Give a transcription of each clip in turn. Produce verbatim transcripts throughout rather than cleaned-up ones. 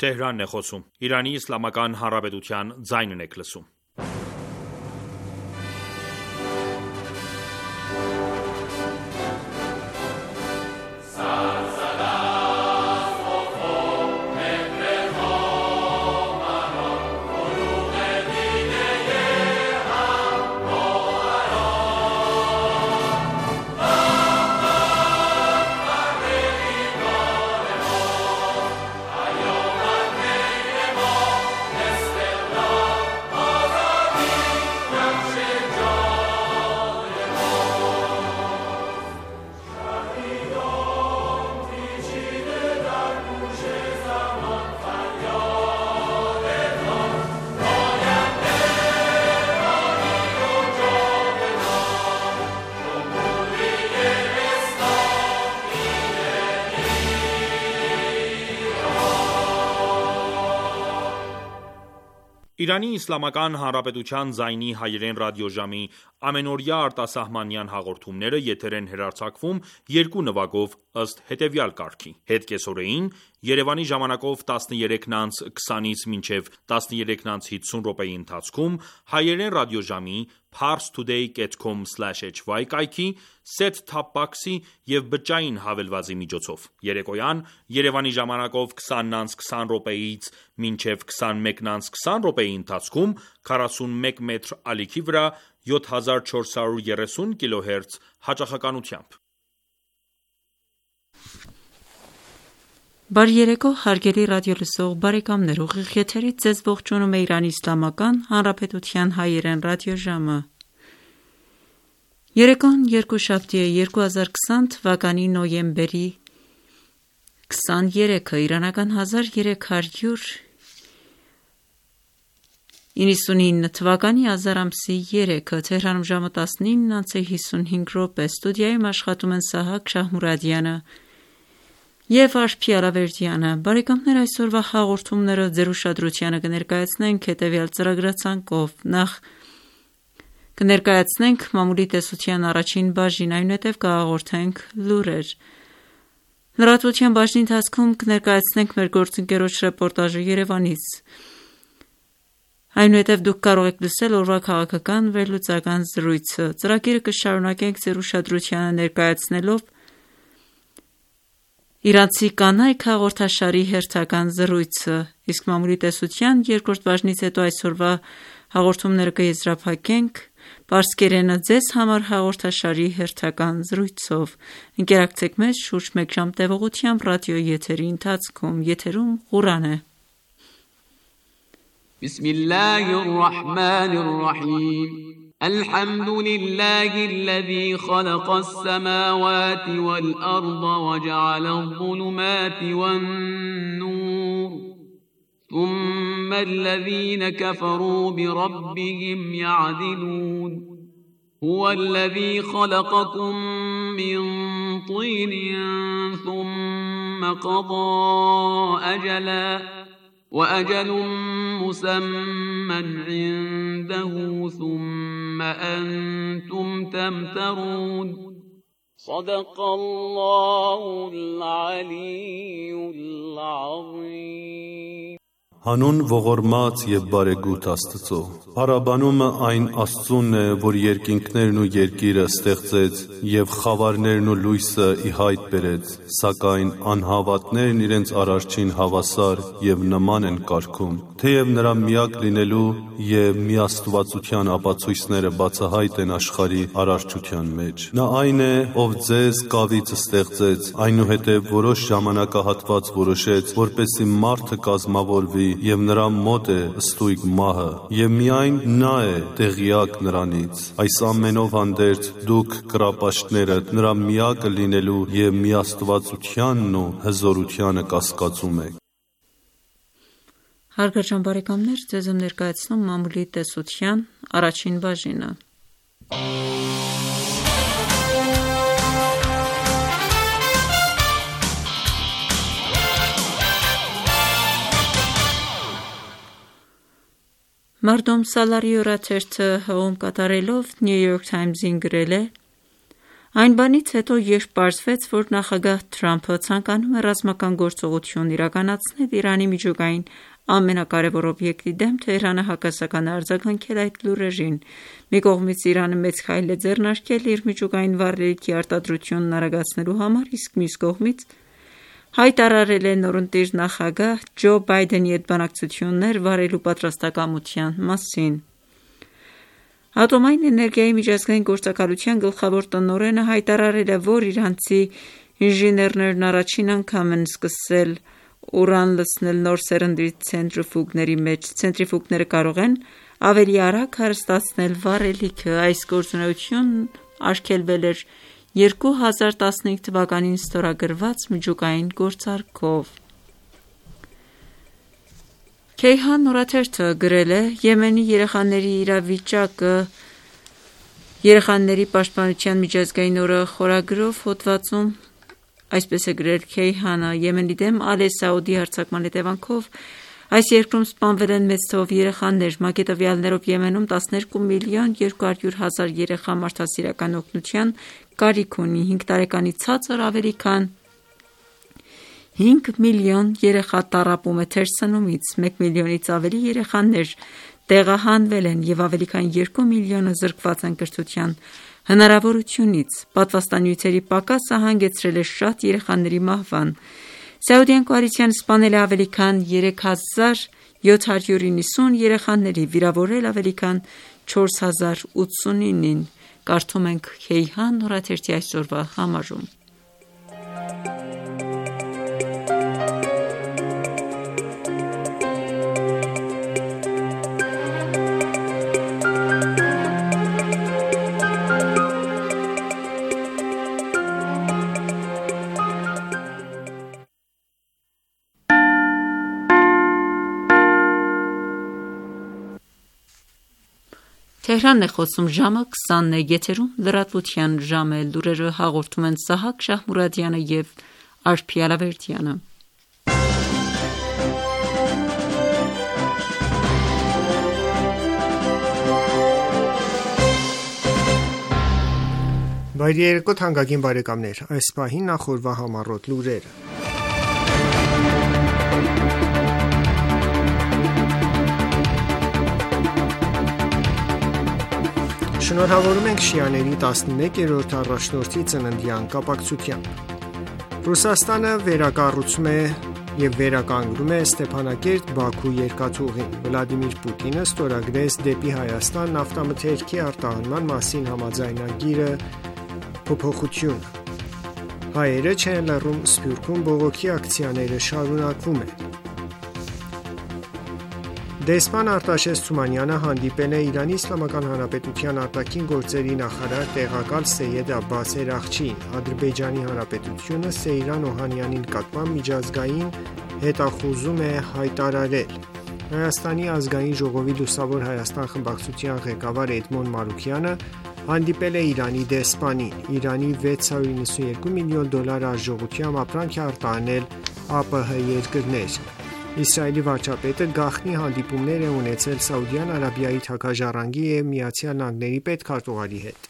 Թեհրանն է խոսում։ Իրանի Իսլամական Հանրապետության ձայնն եք լսում։ Իրանի Իսլամական Հանրապետության ձայնի հայերեն ռադիոժամի ամենօրյա արտասահմանյան հաղորդումները եթեր են հեռարձակվում երկու նվագով ըստ հետևյալ կարգի. Հետկեսօրեին Երևանի ժամանակով տասներեքն անց քսանից մինչև տասներեքն անց հիսուն րոպեի ընթացքում հայերեն ռադիոժամի parstoday dot com slash h y կայքի set-top box-ի և բջջային հավելվածի միջոցով։ Երեկոյան Երևանի ժամանակով քսանն անց քսան րոպեից մինչև քսանմեկն անց քսան րոպեի ընթացքում քառասունմեկ մետր ալիքի վրա յոթ հազար չորս հարյուր երեսուն կիլոհերց հաճախականությամբ։ Բարի երեկո, հարգելի ռադիոլսող բարեկամներ, ուղիղ եթերից ձեզ ողջունում է Իրանի Իսլամական Հանրապետության հայերեն ռադիոժամը։ Երեկոն երկուշաբթի է երկու հազար քսան թվականի նոյեմբերի քսաներեքը, իրանական հազար երեք հարյուր իննսունինը թվականի ազար ամսի երեքը, Թեհրանում ժամը տասնինն անց հիսունհինգ րոպե, ստուդիայում աշխատում են Սահակ Շահմուրադյանը և Արփի Ալավերդյանը։ Բարեկամներ, այսօրվա հաղորդումները ձեր ուշադրությանը կներկայացնենք հետևյալ ծրագրացանկով. Նախ կներկայացնենք մամուլի տեսության առաջին բաժին, այնուհետև կհաղորդենք լուրեր։ Լրատվության բաժնի ընթացքում կներկայացնենք մեր գործընկերոջ ռեպորտաժը Երևանից։ Այնուհետև դուք կարող եք լսել օրվա քաղաքական վերլուծական զրույցը։ Ծրագիրը կշարունակենք ձեր ուշադրությանը ներկայացնելով Իրանցի կանայք հաղորդաշարի հերթական զրույցը, իսկ մամուլի տեսության երկրորդ բաժնից հետո այսօրվա հաղորդումները կեզրափակենք պարսկերենը ձեզ համար հաղորդաշարի հերթական զրույցով։ Ընկերակցեք մեզ շուրջ մեկ ժամ տևողությամբ ռադիոյի եթերի ընթացքում, եթերում Ղուրան է։ Բիսմիլլահիռռահմանիռռահիմ الحمد لله الذي خلق السماوات والأرض وجعل الظلمات والنور ثم الذين كفروا بربهم يعدلون هو الذي خلقكم من طين ثم قضى أجلا وأجل مسمى عنده ثم أنتم تمترون صدق الله العلي العظيم Հանուն ողորմած և բարեգութ Աստծո։ Փառաբանումը այն Աստծունն է, որ երկինքներն ու երկիրը ստեղծեց և խավարներն ու լույսը ի հայտ բերեց, սակայն անհավատներն իրենց Արարչին հավասար և նման են կարգում, թեև նրա միակ լինելու և միաստվածության ապացույցները բացահայտ են աշխարհի արարչության մեջ։ Նա այն է, ով ձեզ կավից ստեղծեց, այնուհետև որոշ ժամանակահատված որոշեց, որպեսզի մարդը կազմավորվի և նրա մոտ է ստույգ մահը, և միայն նա է տեղյակ նրանից։ Այս ամենով հանդերձ դուք կռապաշտները նրա միակը լինելու և միաստվածությանն ու հզորությանը կասկածում եք։ Հարգարժան բարեկամներ, ձեզ եմ ներկայացնում մամուլի տեսության առաջին բաժինը։ Մարդոմ Սալարի օրաթերթը հողում կատարելով New York Times-ին գրել է. Այն բանից հետո, երբ պարզվեց, որ նախագահ Թրամփը ցանկանում է ռազմական գործողություն իրականացնել Իրանի միջուկային ամենակարևոր օբյեկտի դեմ, Թեհրանը հակասական է արձագանքել այդ լուրերին։ Մի կողմից Իրանը մեծ քայլ է ձեռնարկել իր միջուկային վառելիքի արտադրությունն արագացնելու համար, իսկ մյուս կողմից հայտարարել է նորընտիր նախագահ Ջո Բայդենի հետ բանակցություններ վարելու պատրաստակամության մասին։ Ատոմային էներգիայի միջազգային գործակալության գլխավոր տնօրենը հայտարարել է, որ իրանցի ինժեներներն առաջին անգամ են սկսել ուրան լցնել նոր սերնդի ցենտրիֆուգների մեջ։ Ցենտրիֆուգները կարող են ավելի արագ հարստացնել վառելիքը։ Այս գործունեությունն արգելվել էր երկու հազար տասնհինգ թվականին ստորագրված միջուկային գործարքով։ Քեյհան օրաթերթը գրել է. Եմենի երեխաների իրավիճակը երեխաների պաշտպանության միջազգային օրը խորագրով հոդվածում այսպես է գրել Քեյհանը. Եմենի դեմ Ալե Սաուդի հարձակման հետևանքով այս երկրում սպանվել են մեծ թվով երեխաներ։ ՄԱԿ-ի տվյալներով Եմենում տասներկու միլիոն երկու հարյուր հազար երեխա մարդասիրական օգնության կարիք ունի։ հինգ տարեկանից ցածր ավելի քան հինգ միլիոն երեխա տառապում է թերսնումից, մեկ միլիոնից ավելի երեխաներ տեղահանվել են և ավելի քան երկու միլիոնը զրկված են կրթության հնարավորությունից։ Պատվաստանյութերի պակասը հանգեցրել է շատ երեխաների մահվան։ Սաուդյան կոալիցիան սպանել է ավելի քան երեք հազար յոթ հարյուր նվաթ երեխաների, վիրավորել ավելի քան չորս հազար ութսունինին։ Կարդում ենք Քեյհան օրաթերթի այսօրվա համարում։ Թեհրանն է խոսում ժամը քսանն է, եթերում լրատվության ժամ է, լուրերը հաղորդում են Սահակ Շահմուրադյանը և Արփի Ալավերդյանը։ Բարի երեկո թանկագին բարեկամներ, այս պահին նախորվա համառոտ լուրերը։ Շնորհավորում ենք շիաների տասնմեկերորդ առաջնորդի ծննդյան կապակցությամբ։ Ռուսաստանը վերակառուցում է և վերականգնում է Ստեփանակերտ-Բաքու երկաթուղին։ Վլադիմիր Պուտինը ստորագրեց դեպի Հայաստան նավթամթերքի արտահանման մասին համաձայնագիրը փոփոխությունը։ Հայերը չեն լռում, Սփյուռքում բողոքի ակցիաները շարունակվում են։ Դեսպան Արտաշես Թումանյանը հանդիպել է Իրանի Իսլամական Հանրապետության արտաքին գործերի նախարար տեղակալ Սեյեդ Աբբաս Էրաղչիին։ Ադրբեջանի Հանրապետությունը Սեյրան Օհանյանի նկատմամբ միջազգային հետախուզում է հայտարարել։ Հայաստանի ազգային ժողովի Լուսավոր Հայաստան խմբակցության ղեկավար Էդմոն Մարուքյանը հանդիպել է Իրանի դեսպանին։ Իրանի վեց հարյուր նվաթ միլիոն դոլար արժողությամբ ապրանք է արտահանել ԱՊՀ երկրներ։ Իսրայելի վարչապետը գաղտնի հանդիպումներ է ունեցել Սաուդյան Արաբիայի թագաժառանգի և Միացյալ Նահանգների պետքարտուղարի հետ։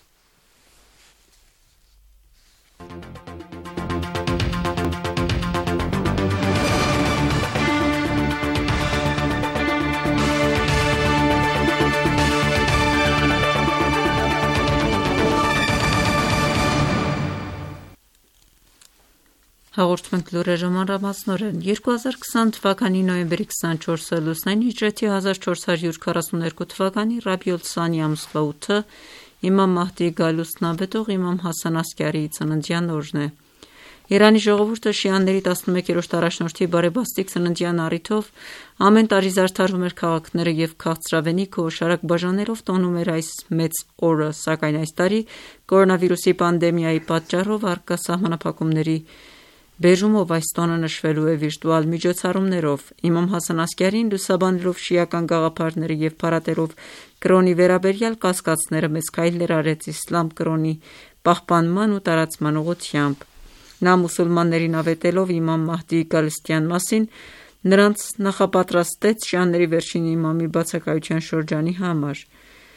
Հաղորդում ենք լուրերը մանրամասնորեն։ երկու հազար քսան թվականի նոյեմբերի քսանչորսը լուսնային հիջրեթի հազար չորս հարյուր քառասուն երկու թվականի Ռաբիոլ Սանի ամսվա ութը Իմամ Մահդի գալուստն անվետող Իմամ Հասան Ասկարիի ծննդյան օրն է։ Իրանի ժողովուրդը շիաների տասնմեկերորդ առաջնորդի բարեբաստիկ ծննդյան առիթով ամեն տարի զարդարում էր քաղաքները և քաղցրավենիքը օշարակ բաժանելով տոնում էր այս մեծ օրը, սակայն այս տարի կորոնավիրուսի պանդեմիայի պատճառով առկա սահմանափակումների բերումով այս տոնը նշվելու է վիրտուալ միջոցառումներով։ Իմամ Հասան Ասկարին լուսաբանելով շիական գաղափարները և փարատելով կրոնի վերաբերյալ կասկածները մեծ քայլեր արեց իսլամ կրոնի պահպանման ու տարածման ուղղությամբ։ Նա մուսուլմաններին ավետելով Իմամ Մահդիի գալստյան մասին նրանց նախապատրաստեց շիաների վերջին իմամի բացակայության շրջանի համար։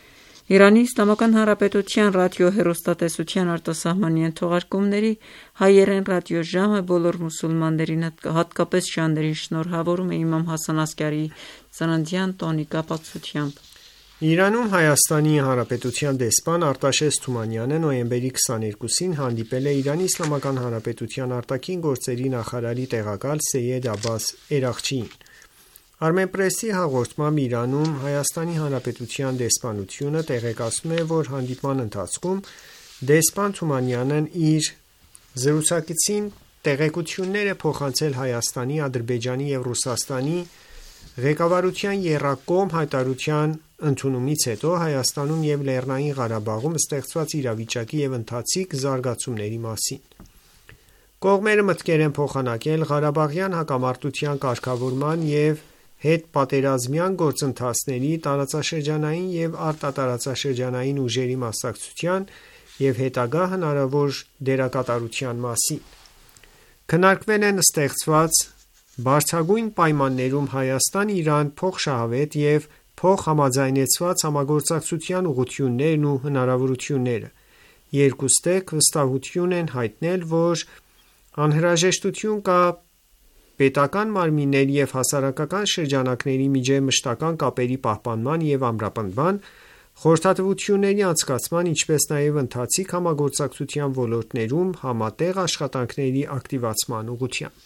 Իրանի Իսլամական Հանրապետության ռադիոհեռուստատեսության արտասահմանյան թողարկումների հայերեն ռադիոժամը բոլոր մուսուլմաններին, հատկապես շիաներին շնորհավորում է իմամ Հասան Ասկարիի ծննդյան տոնի կապակցությամբ։ Իրանում Հայաստանի Հանրապետության դեսպան Արտաշես Թումանյանը նոյեմբերի քսաներկուսին հանդիպել է Իրանի Իսլամական Հանրապետության արտաքին գործերի նախարարի տեղակալ Սեյեդ Աբբաս Էրաղչիին։ Armenpress-ի հաղորդմամբ Իրանում Հայաստանի Հանրապետության դեսպանությունը տեղեկացնում է, որ հանդիպման ընթացքում դեսպան Թումանյանն իր զրուցակիցին տեղեկություններ է փոխանցել Հայաստանի, Ադրբեջանի և Ռուսաստանի ղեկավարության եռակողմ հայտարարության ընդունումից հետո Հայաստանում և Լեռնային Ղարաբաղում ստեղծված իրավիճակի և ընթացիկ զարգացումների մասին։ Կողմերը մտկեր են փոխանակել Ղարաբաղյան հակամարտության կարգավորման և հետպատերազմյան գործընթացների, տարածաշրջանային և արտատարածաշրջանային ուժերի մասնակցության և հետագա հնարավոր դերակատարության մասին։ Քննարկվել են ստեղծված բարձրագույն պայմաններում Հայաստան-Իրան փոխշահավետ և փոխհամաձայնեցված համագործակցության ուղղություններն ու հնարավորությունները։ Երկուստեք վստահություն են հայտնել, որ անհրաժեշտություն կա պետական մարմինների և հասարակական շրջանակների միջև մշտական կապերի պահպանման և ամրապնդման, խորհրդատվությունների անցկացման, ինչպես նաև ընթացիկ համագործակցության ոլորտներում համատեղ աշխատանքների ակտիվացման ուղղությամբ։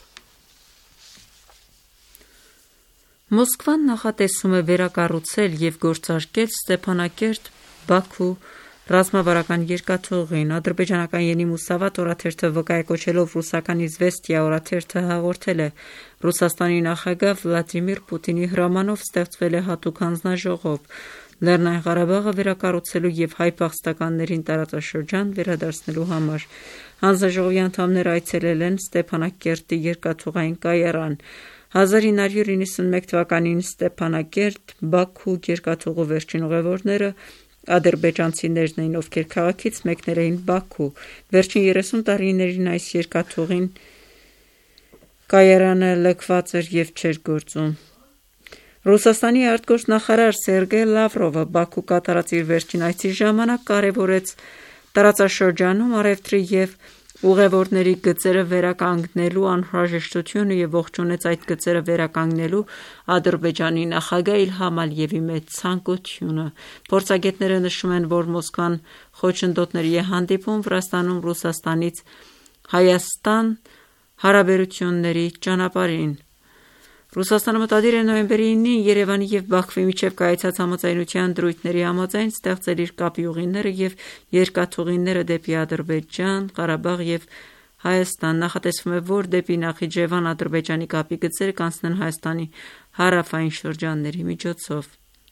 Մոսկվան նախատեսում է վերակառուցել և գործարկել Ստեփանակերտ-Բաքու ռազմավարական երկաթուղին։ Ադրբեջանական Ենի Մուսավատ օրաթերթը վկայակոչելով ռուսական Իզվեստիա օրաթերթը հաղորդել է. Ռուսաստանի նախագահ Վլադիմիր Պուտինի հրամանով ստեղծվել է հատուկ հանձնաժողով Լեռնային Ղարաբաղը վերակառուցելու և հայ փախստականներին տարածաշրջան վերադարձնելու համար։ Հանձնաժողովի անդամները այցելել են Ստեփանակերտի երկաթուղային կայարան։ հազար ինը հարյուր իննսունմեկ թվականին Ստեփանակերտ-Բաքու երկաթուղու վերջին ուղևորները ադրբեջանցիներն էին, ովքեր քաղաքից մեկնել էին Բաքու։ Վերջին երեսուն տարիներին այս երկաթուղին կայարանը լքված էր և չէր գործում։ Ռուսաստանի արտգործնախարար Սերգեյ Լավրովը Բաքու կատարած իր վերջին այցի ժամանակ կարևորեց տարածաշրջանում առևտրի և ուղևորների գծերը վերականգնելու անհրաժեշտությունը և ողջունեց այդ գծերը վերականգնելու Ադրբեջանի նախագահ Իլհամ Ալիևի մեծ ցանկությունը։ Փորձագետները նշում են, որ Մոսկվան խոչընդոտների է հանդիպում Վրաստանում Ռուսաստանից Հայաստան հարաբերությունների ճանապարհին։ Ռուսաստանը մտադիր է նոյեմբերի ինին Երևանի և Բաքվի միջև կայացած համաձայնության դրույթների համաձայն ստեղծել իր կապի ուղիները և երկաթուղիները դեպի Ադրբեջան, Ղարաբաղ և Հայաստան։ Նախատեսվում է, որ դեպի Նախիջևան Ադրբեջանի կապի գծերը կանցնեն Հայաստանի հարավային շրջանների միջոցով։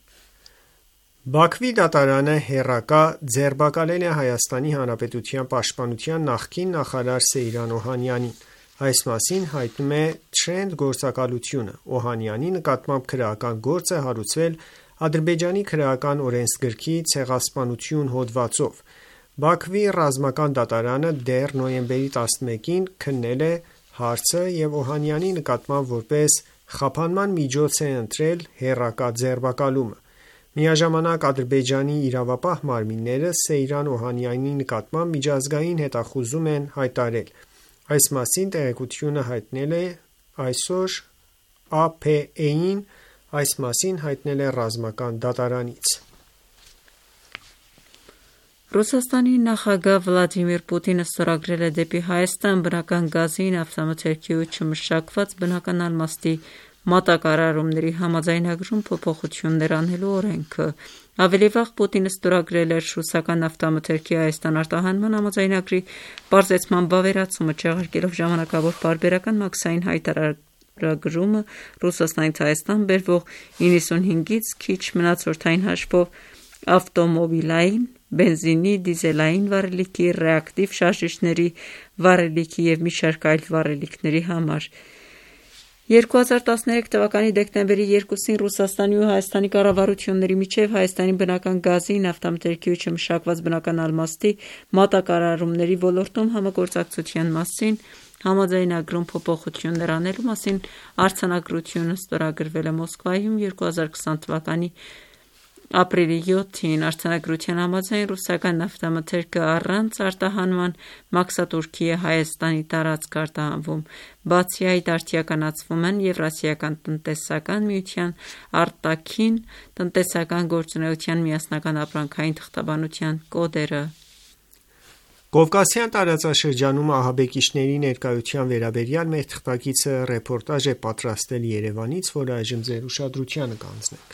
Բաքվի դատարանը հեռակա ձերբակալել է Հայաստանի Հանրապետության պաշտպանության նախկին նախարար Սեյրան Օհանյանին։ Այս մասին հայտնում է Trend գործակալությունը։ Օհանյանի նկատմամբ քրեական գործ է հարուցվել Ադրբեջանի քրեական օրենսգրքի ցեղասպանություն հոդվածով։ Բաքվի ռազմական դատարանը դեռ նոյեմբերի տասնմեկին քննել է հարցը և Օհանյանի նկատմամբ որպես խափանման միջոց է ընտրել հեռակա ձերբակալումը։ Միաժամանակ Ադրբեջանի իրավապահ մարմինները Սեյրան Օհանյանի նկատմամբ միջազգային հետախուզում են հայտարարել։ Այս մասին տեղեկությունը հայտնել է այսօր A P A-ին, այս մասին հայտնել է ռազմական դատարանից։ Ռուսաստանի նախագահ Վլադիմիր Պուտինը ստորագրել է դեպի Հայաստան բնական գազի, նավթամթերքի ու չմշակված բնական ալմաստի մատակարարումների համաձայնագրում փոփոխություններ անելու օրենքը։ Ավելի վաղ Պուտինը ստորագրել էր ռուսական նավթամթերքի Հայաստան արտահանման համաձայնագրի պարզեցման վավերացումը, չեղարկելով ժամանակավոր պարբերական մաքսային հայտարարագրումը Ռուսաստանից Հայաստան բերվող իննսունհինգից քիչ մնացորդային հաշվով ավտոմոբիլային, բենզինի, դիզելային վառելիքի, ռեակտիվ շարժիչների վառելիքի և մի շարք այլ վառելիքների համար։ երկու հազար տասներեք թվականի դեկտեմբերի երկուսին Ռուսաստանի ու Հայաստանի կառավարությունների միջև Հայաստանի բնական գազի, նավթամթերքի ու չմշակված բնական ալմաստի մատակարարումների ոլորտում համագործակցության մասին համաձայնագրում փոփոխություններ անելու մասին արձանագրությունը ստորագրվել է Մոսկվայում երկու հազար քսան թվականի Ապրիլի յոթին արձանագրության համաձայն ռուսական նավթամթերքը առանց արտահանման մաքսատուրքի է Հայաստանի տարածք արտահանվում։ Բացի այդ, արդիականացվում են Եվրասիական տնտեսական միության արտաքին տնտեսական գործունեության միասնական ապրանքային թղթաբանության կոդերը։ Կովկասյան տարածաշրջանում ահաբեկիչների ներկայության վերաբերյալ մեր թղթակիցը ռեպորտաժ է պատրաստել Երևանից, որը այժմ ձեր ուշադրությանը կհանձնենք։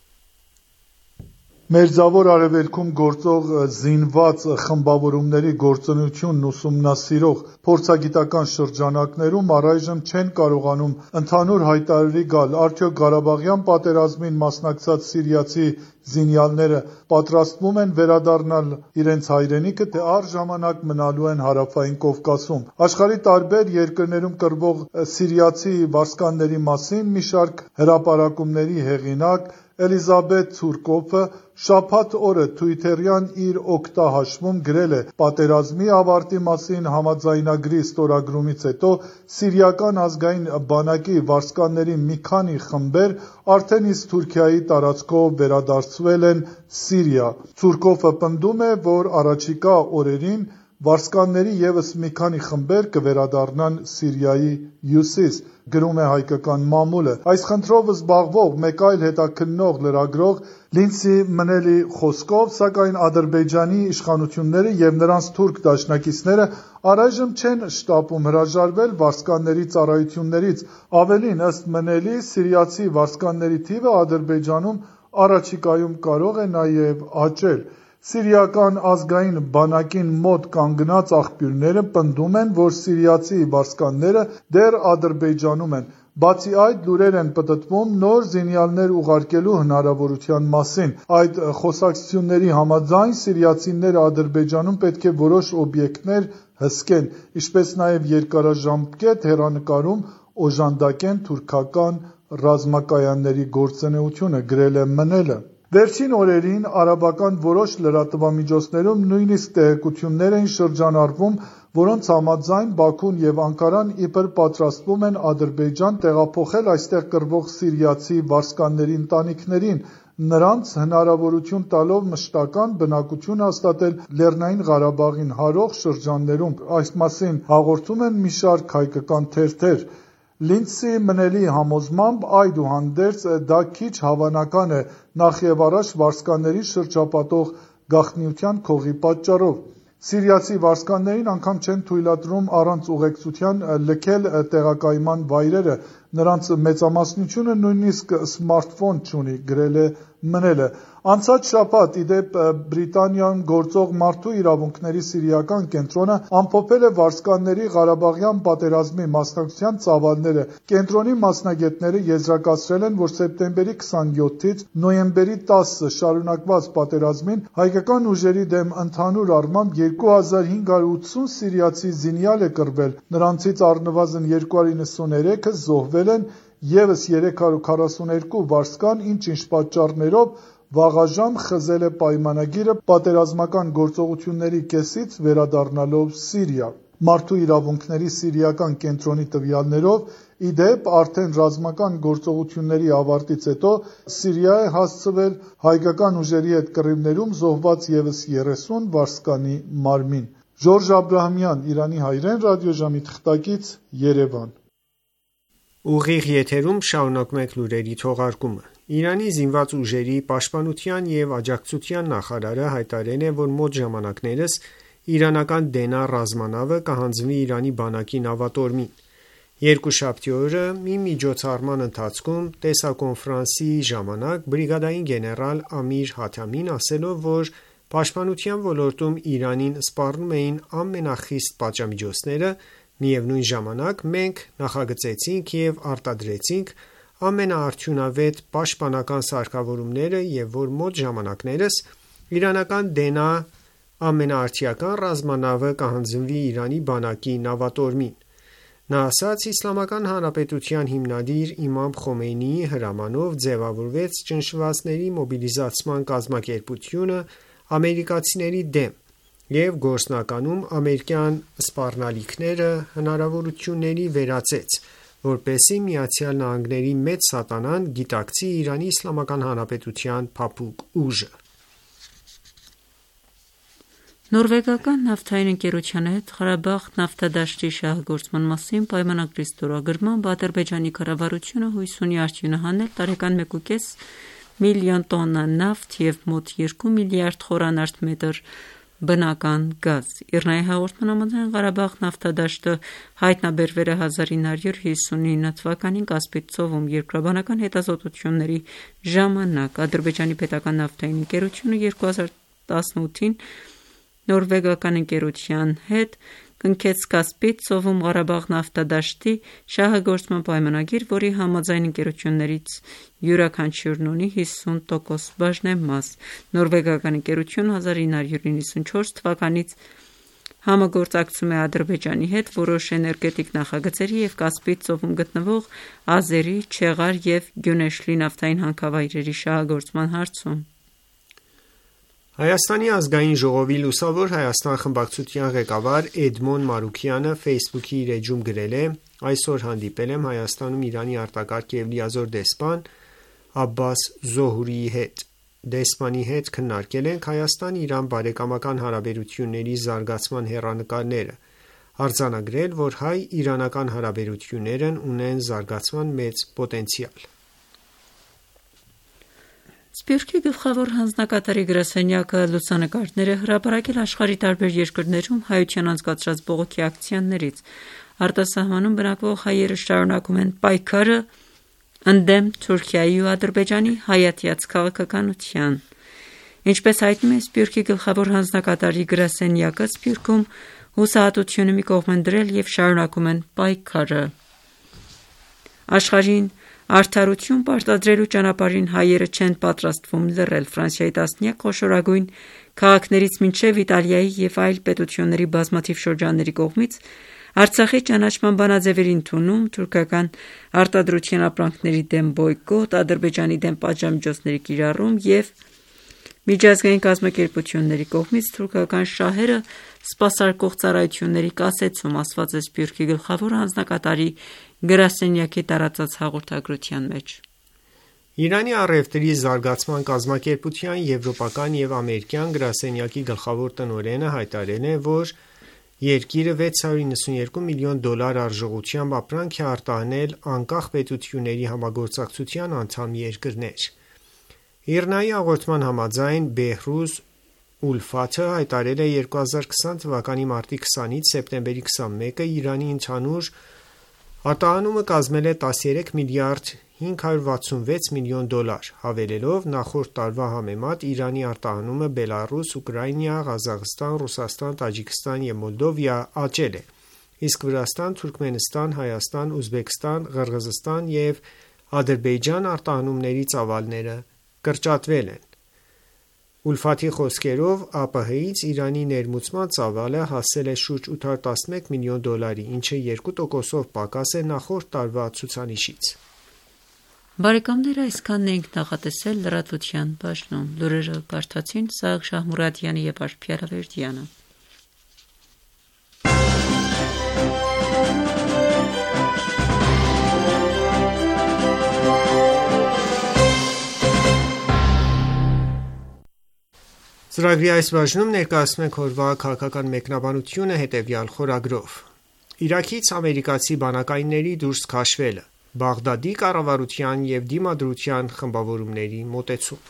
Մերձավոր Արևելքում գործող զինված խմբավորումների գործունեությունն ուսումնասիրող փորձագիտական շրջանակներում առայժմ չեն կարողանում ընդհանուր հայտարարի գալ, արդյոք Ղարաբաղյան պատերազմին մասնակցած սիրիացի զինյալները պատրաստվում են վերադառնալ իրենց հայրենիքը, թե առժամանակ մնալու են Հարավային Կովկասում։ Աշխարհի տարբեր երկրներում կռվող սիրիացի վարձկանների մասին մի շարք հրապարակումների հեղինակ Էլիզաբեթ Ցուրկոֆը շաբաթ օրը Թվիտերյան իր օգտահաշվում գրել է. «Պատերազմի ավարտի մասին համաձայնագրի ստորագրումից հետո Սիրիական ազգային բանակի վարձկանների մի քանի խմբեր արդեն իսկ Թուրքիայի տարածքով վերադարձվել են Սիրիա»։ Ցուրկոֆը պնդում է, որ առաջիկա օրերին վարձկանների ևս մի քանի խմբեր կվերադառնան Սիրիայի հյուսիս, գրում է հայկական մամուլը։ Այս խնդրով զբաղվող մեկ այլ հետաքննող լրագրող Լինսի Մնելի խոսքով, սակայն Ադրբեջանի իշխանությունները և նրանց թուրք դաշնակիցները առայժմ չեն շտապում հրաժարվել վարձկանների ծառայություններից։ Ավելին, ըստ Մնելի, սիրիացի վարձկանների թիվը Ադրբեջանում առաջիկայում կարող է նաև աճել։ Սիրիական ազգային բանակին մոտ կանգնած աղբյուրները պնդում են, որ սիրիացի վարձկանները դեռ Ադրբեջանում են։ Բացի այդ, լուրեր են պտտվում նոր զինյալներ ուղարկելու հնարավորության մասին։ Այդ խոսակցությունների համաձայն սիրիացիները Ադրբեջանում պետք է որոշ օբյեկտներ հսկեն, ինչպես նաև երկարաժամկետ հեռանկարում օժանդակեն թուրքական ռազմակայանների գործունեությունը, գրել է Մնելը։ Վերջին օրերին արաբական որոշ լրատվամիջոցներում նույնիսկ տեղեկություններ էին շրջանառվում, որոնց համաձայն Բաքուն և Անկարան իբր պատրաստվում են Ադրբեջան տեղափոխել այստեղ կռվող սիրիացի վարձկանների ընտանիքներին, նրանց հնարավորություն տալով մշտական բնակություն հաստատել Լեռնային Ղարաբաղին հարող շրջաններում։ Այս մասին հաղորդում են մի շարք հայկական թերթեր։ Լինսի Մնելի համոզմամբ, այդուհանդերձ, դա քիչ հավանական է, նախևառաջ վարձկանների շրջապատող գաղտնիության քողի պատճառով։ Սիրիացի վարձկաններին անգամ չեն թույլատրում առանց ուղեկցության լքել տեղակայման վայրերը, նրանց մեծամասնությունը նույնիսկ սմարթֆոն չունի, գրել է Մնելը։ Անցած շաբաթ, ի դեպ, Բրիտանիայում գործող մարդու իրավունքների սիրիական կենտրոնը ամփոփել է վարձկանների Ղարաբաղյան պատերազմի մասնակցության ծավալները։ Կենտրոնի մասնագետները եզրակացրել են, որ սեպտեմբերի քսանյոթից նոյեմբերի տասը շարունակված պատերազմին հայկական ուժերի դեմ ընդհանուր առմամբ երկու հազար հինգ հարյուր ութսուն սիրիացի զինյալ է կռվել, նրանցից առնվազն երկու հարյուր նվսաներեքը զոհվել են, ևս երեք հարյուր քառասուներկու վարձկան, ինչ-ինչ պատճառներով վաղաժամ խզել է պայմանագիրը պատերազմական գործողությունների կեսից վերադառնալով Սիրիա։ Մարդու իրավունքների սիրիական կենտրոնի տվյալներով, ի դեպ, արդեն ռազմական գործողությունների ավարտից հետո Սիրիա է հասցվել հայկական ուժերի հետ կռիվներում զոհված ևս երեսուն վարձկանի մարմին։ Ժորժ Աբրահամյան, Իրանի հայրեն ռադիոժամի թղթակից, Երևան։ Ուղիղ եթերում շարունակում ենք լուրերի թողարկումը։ Իրանի զինված ուժերի պաշտպանության և աջակցության նախարարը հայտարարել է, որ մոտ ժամանակներս իրանական Դենա ռազմանավը կհանձնվի Իրանի բանակի նավատորմին։ Երկուշաբթի օրը մի միջոցառման ընթացքում տեսակոնֆերանսի ժամանակ բրիգադային գեներալ Ամիր Հաթամին ասելով, որ պաշտպանության ոլորտում Իրանին սպառնում էին ամենախիստ պատժամիջոցները, միևնույն ժամանակ մենք նախագծեցինք և արտադրեցինք ամենաարդյունավետ պաշտպանական սարքավորումները և որ մոտ ժամանակներս իրանական Դենա ամենաարդիական ռազմանավը կհանձնվի Իրանի բանակի նավատորմին։ Նա ասաց. «Իսլամական Հանրապետության հիմնադիր Իմամ Խոմեյնիի հրամանով ձևավորվեց ճնշվածների մոբիլիզացման կազմակերպությունը ամերիկացիների դեմ և գործնականում ամերիկյան սպառնալիքները հնարավորությունների վերածեց, որպեսզի Միացյալ Նահանգների մեծ սատանան գիտակցի Իրանի Իսլամական Հանրապետության փափուկ ուժը։ Նորվեգական նավթային ընկերության հետ Ղարաբաղ նավթադաշտի շահագործման մասին պայմանագրի ստորագրմամբ Ադրբեջանի կառավարությունը հույս ունի արդյունահանել տարեկան մեկ կես միլիոն տոննա նավթ և մոտ երկու միլիարդ խորանարդ մետր բնական գազ։ ԻՌՆԱ-ի հաղորդման համաձայն Ղարաբաղ նավթադաշտը հայտնաբերվել է հազար ինը հարյուր հիսունինը թվականին Կասպից ծովում երկրաբանական հետազոտությունների ժամանակ։ Ադրբեջանի պետական նավթային ընկերությունը երկու հազար տասնութին նորվեգական ընկերության հետ կնքեց Կասպից ծովում Ղարաբաղ նավթադաշտի շահագործման պայմանագիր, որի համաձայն ընկերություններից յուրաքանչյուրն ունի հիսուն տոկոս բաժնեմաս։ Նորվեգական ընկերությունը հազար ինը հարյուր նվաթ թվականից համագործակցում է Ադրբեջանի հետ որոշ էներգետիկ նախագծերի և Կասպից ծովում գտնվող Ազերի, Չեղար և Գյունեշլի նավթային հանքավայրերի շահագործման հարցում։ Հայաստանի ազգային ժողովի Լուսավոր Հայաստան խմբակցության ղեկավար Էդմոն Մարուքյանը Facebook-ի իր էջում գրել է. «Այսօր հանդիպել եմ Հայաստանում Իրանի արտակարգ և լիազոր դեսպան Աբբաս Զոհուրիի հետ։ Դեսպանի հետ քննարկել ենք Հայաստան-Իրան բարեկամական հարաբերությունների զարգացման հեռանկարները, արձանագրել, որ հայ-իրանական հարաբերություններն ունեն զարգացման մեծ պոտենցիալ»։ Սփյուռքի գլխավոր հանձնակատարի գրասենյակը լուսանկարներ է հրապարակել աշխարհի տարբեր երկրներում հայության անցկացրած բողոքի ակցիաներից։ Արտասահմանում բնակվող հայերը շարունակում են պայքարը ընդդեմ Թուրքիայի ու Ադրբեջանի հայատյաց քաղաքականության։ Ինչպես հայտնում է Սփյուռքի գլխավոր հանձնակատարի գրասենյակը, Սփյուռքում հուսահատությունը մի կողմ են դրել և շարունակում են պայքարը։ Աշխարհին արդարություն պարտադրելու ճանապարհին հայերը չեն պատրաստվում լռել։ Ֆրանսիայի տասնյակ խոշորագույն քաղաքներից մինչև Իտալիայի և այլ պետությունների բազմաթիվ շրջանների կողմից Արցախի ճանաչման բանաձևերի ընդունում, թուրքական արտադրության ապրանքների դեմ բոյկոտ, Ադրբեջանի դեմ պատժամիջոցների կիրառում և միջազգային կազմակերպությունների կողմից թուրքական շահերը սպասարկող ծառայությունների կասեցում, ասված է Սփյուռքի գլխավոր հանձնակատարի գրասենյակի տարածած հաղորդագրության մեջ։ Իրանի առևտրի զարգացման կազմակերպության եվրոպական և ամերիկյան գրասենյակի գլխավոր տնօրենը հայտարարել է, որ երկիրը վեց հարյուր իննսունյերկու միլիոն դոլար արժողությամբ ապրանք է արտահանել անկախ պետությունների համագործակցության անդամ երկրներ։ ԻՌՆԱ-ի հաղորդման համաձայն Բեհրուզ Ուլֆաթը հայտարարել է երկու հազար քսան թվականի մարտի քսանից սեպտեմբերի քսանմեկը Իրանի ընդհանուր արտահանումը կազմել է տասներեք միլիարդ հինգ հարյուր վաթսունվեց միլիոն դոլար, հավելելով նախորդ տարվա համեմատ Իրանի արտահանումը Բելառուս, Ուկրաինա, Ղազախստան, Ռուսաստան, Տաջիկստան և Մոլդովա աճել է, իսկ Վրաստան, Թուրքմենստան, Հայաստան, Ուզբեկստան, Ղրղզստան և Ադրբեջան արտահանումների ծավալները կրճատվել են։ Ուլֆաթի խոսքերով ԱՊՀ-ից Իրանի ներմուծման ծավալը հասել է շուրջ ութ հարյուր տասնմեկ միլիոն դոլարի, ինչը երկու տոկոսով պակաս է նախորդ տարվա ցուցանիշից։ Բարեկամներ, այսքանն էինք նախատեսել լրատվության բաժնում։ Լուրերը կարդացին Սաղ Շահմուրադյանը և Արփի Արավերդյանը։ Ծրագրի այս բաժնում ներկայացնում ենք օրվա քաղաքական մեկնաբանությունը հետևյալ խորագրով. Իրաքից ամերիկացի բանակայինների դուրս քաշվելը, Բաղդադի կառավարության և դիմադրության խմբավորումների մոտեցում։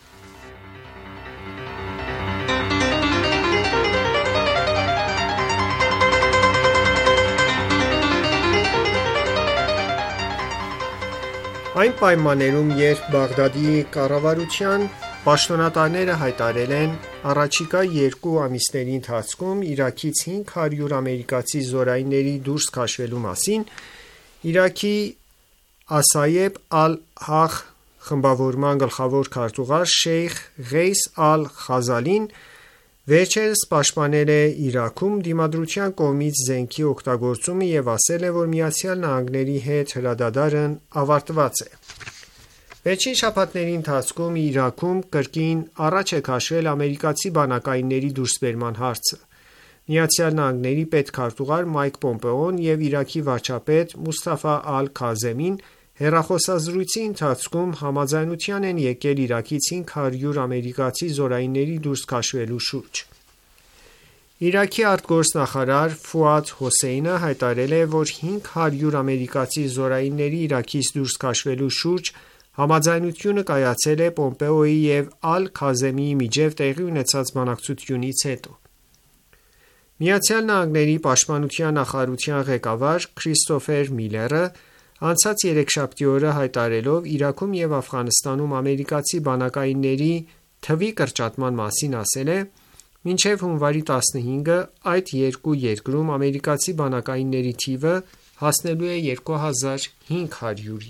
Այն պայմաններում, երբ Բաղդադի կառավարության պաշտոնատարները հայտարարել են առաջիկա երկու ամիսների ընթացքում Իրաքից հինգ հարյուր ամերիկացի զորայինների դուրս քաշվելու մասին, Իրաքի Ասայեբ Ալ-Հաղ խմբավորման գլխավոր քարտուղար Շեյխ Ղեյս Ալ-Խազալին վերջերս պաշտպանել է Իրաքում դիմադրության կողմից զենքի օգտագործումը և ասել է, որ Միացյալ Նահանգների հետ հրադադարն ավարտված է։ Վերջին շաբաթների ընթացքում Իրաքում կրկին առաջ է քաշվել ամերիկացի բանակայինների դուրսբերման հարցը։ Միացյալ Նահանգների պետքարտուղար Մայք Պոմպեոն և Իրաքի վարչապետ Մուսթաֆա Ալ-Քազեմին հեռախոսազրույցի ընթացքում համաձայնության են եկել Իրաքից հինգ հարյուր ամերիկացի զորայինների դուրս քաշվելու շուրջ։ Իրաքի արտգործնախարար Ֆուադ Հոսեյնը հայտարարել է, որ հինգ հարյուր ամերիկացի զորայինների Իրաքից դուրս քաշվելու շուրջ համաձայնությունը կայացել է Պոմպեոյի և Ալ-Քազեմիի միջև տեղի ունեցած բանակցությունից հետո։ Միացյալ Նահանգների պաշտպանության նախարարության ղեկավար Քրիստոֆեր Միլլերը անցած երեքշաբթի օրը հայտարարելով Իրաքում և Աֆղանստանում ամերիկացի բանակայինների թվի կրճատման մասին ասել է. «Մինչև հունվարի տասնհինգը այդ երկու երկրում ամերիկացի բանակայինների թիվը հասնելու է երկու հազար հինգ հարյուրի»։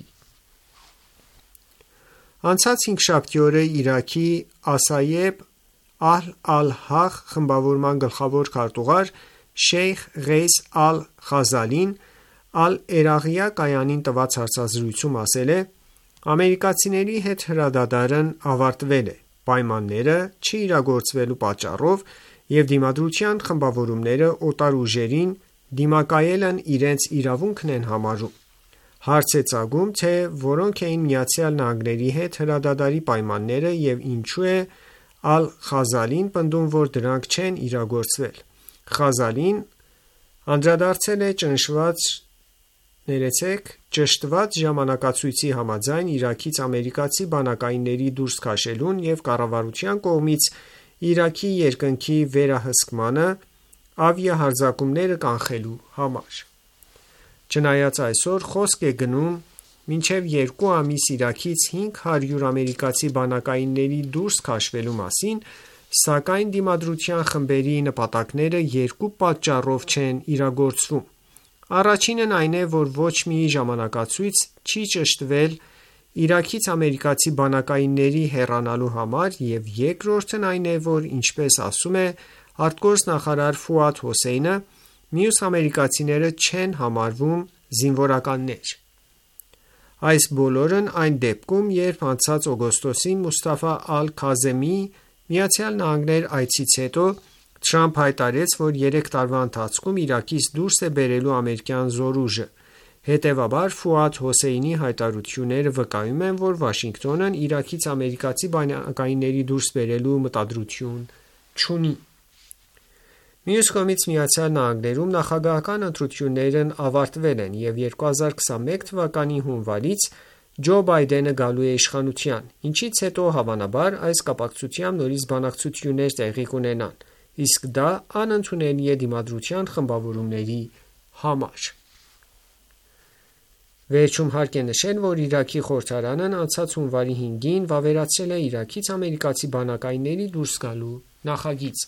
Անցած հինգշաբթի օրը Իրաքի Ասայեբ Ահլ-Ալ-Հաղ խմբավորման գլխավոր քարտուղար Շեյխ Ղեյս Ալ-Խազալին Ալ-Էրաղիա կայանին տված հարցազրույցում ասել է. «Ամերիկացիների հետ հրադադարն ավարտվել է, պայմանները չիրագործվելու պատճառով և Դիմադրության խմբավորումները օտար ուժերին դիմակայելն իրենց իրավունքն են համարում»։ Հարց է ծագում, թե որոնք էին Միացյալ Նահանգների հետ հրադադարի պայմանները և ինչու է Ալ-Խազալին պնդում, որ դրանք չեն իրագործվել։ Խազալին անդրադարձել է ճշտված ժամանակացույցի համաձայն Իրաքից ամերիկացի բանակայինների դուրս քաշելուն և կառավարության կողմից Իրաքի երկնքի վերահսկմանը ավիահարձակումները կանխելու համար։ Չնայած այսօր խոսք է գնում մինչև երկու ամիս Իրաքից հինգ հարյուր ամերիկացի բանակայինների դուրս քաշվելու մասին, սակայն Դիմադրության խմբերի նպատակները երկու պատճառով չեն իրագործվում։ Առաջինն այն է, որ ոչ մի ժամանակացույց չի ճշտվել Իրաքից ամերիկացի բանակայինների հեռանալու համար, և երկրորդն այն է, որ ինչպես ասում է արտգործնախարար Ֆուադ Հոսեյնը, մյուս ամերիկացիները չեն համարվում զինվորականներ։ Այս բոլորն այն դեպքում, երբ անցած օգոստոսին Մուսթաֆա Ալ-Քազեմիի Միացյալ Նահանգներ այցից հետո Թրամփ հայտարարեց, որ երեք տարվա ընթացքում Իրաքից դուրս է բերելու ամերիկյան զորուժը։ Հետևաբար Ֆուադ Հոսեյնի հայտարարությունները վկայում են, որ Վաշինգտոնն Իրաքից ամերիկացի բանակայինների դուրս բերելու մտադրություն չունի։ Մյուս կողմից Միացյալ Նահանգներում նախագահական ընտրություններն ավարտվել են, և երկու հազար քսանմեկ թվականի հունվարից Ջո Բայդենը գալու է իշխանության, ինչից հետո հավանաբար այս կապակցությամբ նորից բանակցություններ տեղի կունենան, իսկ դա անընդունելի է Դիմադրության խմբավորումների համար։ Վերջում հարկ է նշել, որ Իրաքի խորհրդարանն անցած հունվարի հինգին վավերացրել է Իրաքից ամերիկացի բանակայինների դուրս գալու նախագիծը։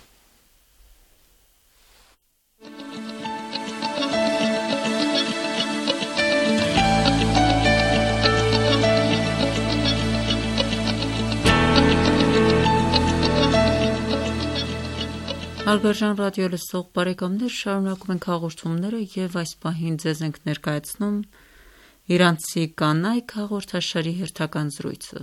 Հարգարժան ռադիո լսող բարեկամներ, շարունակում ենք հաղորդումները և այս պահին ձեզ ենք ներկայացնում իրանցի կանայք հաղորդաշարի հերթական զրույցը։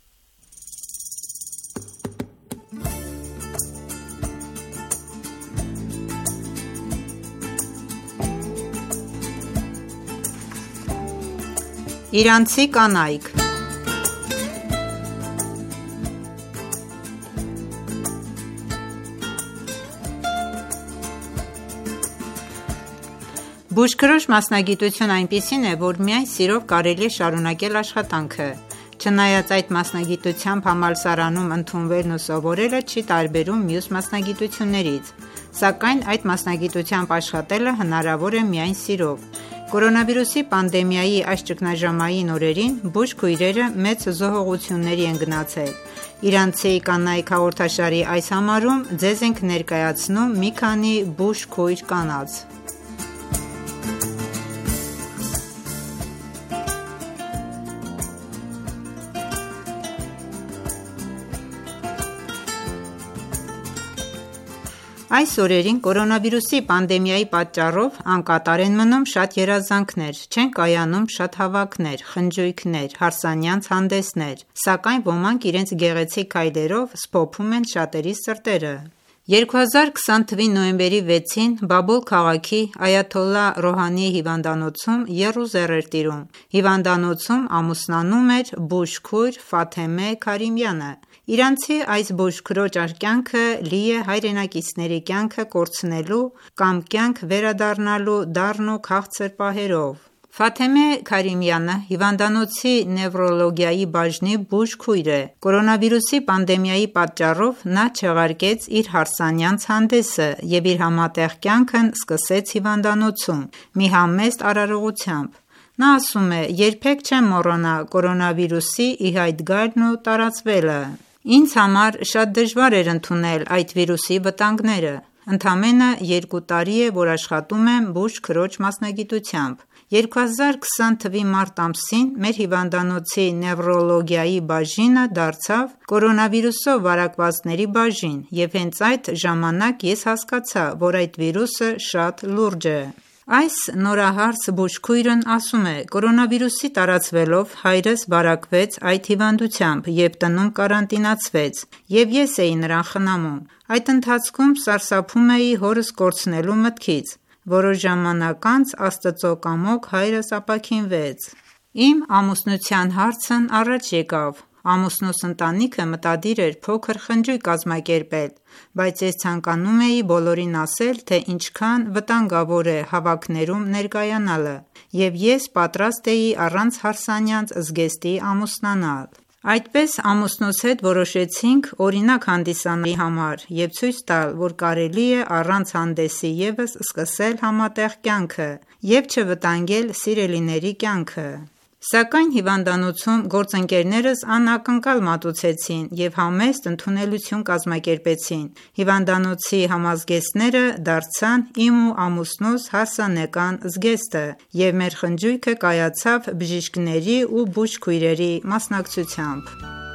Իրանցի կանայք։ Բուժքրոջ մասնագիտություն այնպիսին է, որ միայն սիրով կարելի է շարունակել աշխատանքը։ Չնայած այդ մասնագիտությամբ համալսարանում ընդունվելն ու սովորելը չի տարբերում մյուս մասնագիտություններից, սակայն այդ մասնագիտությամբ աշխատելը հնարավոր է միայն սիրով։ Կորոնավիրուսի պանդեմիայի այս ճգնաժամային օրերին բուժքույրերը մեծ զոհողությունների են գնացել։ Իրանցի կանայք հաղորդաշարի այս համարում ձեզ ենք ներկայացնում մի քանի բուժքույր կանանց։ Այս օրերին կորոնավիրուսի պանդեմիայի պատճառով անկատար են մնում շատ երազանքներ, չեն կայանում շատ հավաքներ, խնջույքներ, հարսանյանց հանդեսներ, սակայն ոմանք իրենց գեղեցիկ քայլերով սփոփում են շատերի սրտերը։ երկու հազար քսան թվականի նոյեմբերի վեցին Բաբոլ քաղաքի Այաթոլլահ Ռոհանիի հիվանդանոցում եռուզեռ էր տիրում։ Հիվանդանոցում ամուսնանում էր բուժքույր Ֆաթեմե Քարիմյանը։ Իրանցի այս բուժքրոջ կյանքը լի է հայրենակիցների կյանքը կորցնելու կամ կյանք վերադառնալու դառն ու քաղցր պահերով։ Ֆաթեմե Քարիմյանը հիվանդանոցի նևրոլոգիայի բաժնի բուժքույր է։ Կորոնավիրուսի պանդեմիայի պատճառով նա չեղարկեց իր հարսանյան ցանդեսը և իր համատեղ կյանքն սկսեց հիվանդանոցում մի համեստ արարողությամբ։ Նա ասում է. «Երբեք չեմ մոռանա կորոնավիրուսի ի հայտ գալն ու տարածվելը։ Ինձ համար շատ դժվար էր ընդունել այդ վիրուսի վտանգները։ Ընդամենը երկու տարի է, որ աշխատում եմ բուժքրոջ մասնագիտությամբ։ երկու հազար քսան թվականի մարտ ամսին մեր հիվանդանոցի նևրոլոգիայի բաժինը դարձավ կորոնավիրուսով վարակվածների բաժին և հենց այդ ժամանակ ես հասկացա, որ այդ վիրուսը շատ լուրջ է»։ Այս նորահարս բուժքույրն ասում է. «Կորոնավիրուսի տարածվելով հայրս վարակվեց այդ հիվանդությամբ և տնում կարանտինացվեց և ես էի նրան խնամում։ Այդ ընթացքում սարսափում էի հորս կորցնելու մտքից։ Որոշ ժամանակ անց Աստծո կամոք հայրս ապաքինվեց։ Իմ ամուսնության հարցն առաջ եկավ։ Ամուսնուս ընտանիքը մտադիր էր փոքր խնջույք կազմակերպել, բայց ես ցանկանում էի բոլորին ասել, թե ինչքան վտանգավոր է հավաքներում ներկայանալը, և ես պատրաստ էի առանց հարսանյաց զգեստի ամուսնանալ։ Այդպես ամուսնուս հետ որոշեցինք օրինակ հանդիսանալու համար և ցույց տալ, որ կարելի է առանց հանդեսի ևս սկսել համատեղ կյանքը և չվտանգել սիրելիների կյանքը։ Սակայն հիվանդանոցում գործընկերներս անակնկալ մատուցեցին և համեստ ընդունելություն կազմակերպեցին։ Հիվանդանոցի համազգեստները դարձան իմ ու ամուսնուս հարսանեկան զգեստը, և մեր խնջույքը կայացավ բժիշկների ու բուժքույրերի մասնակցությամբ։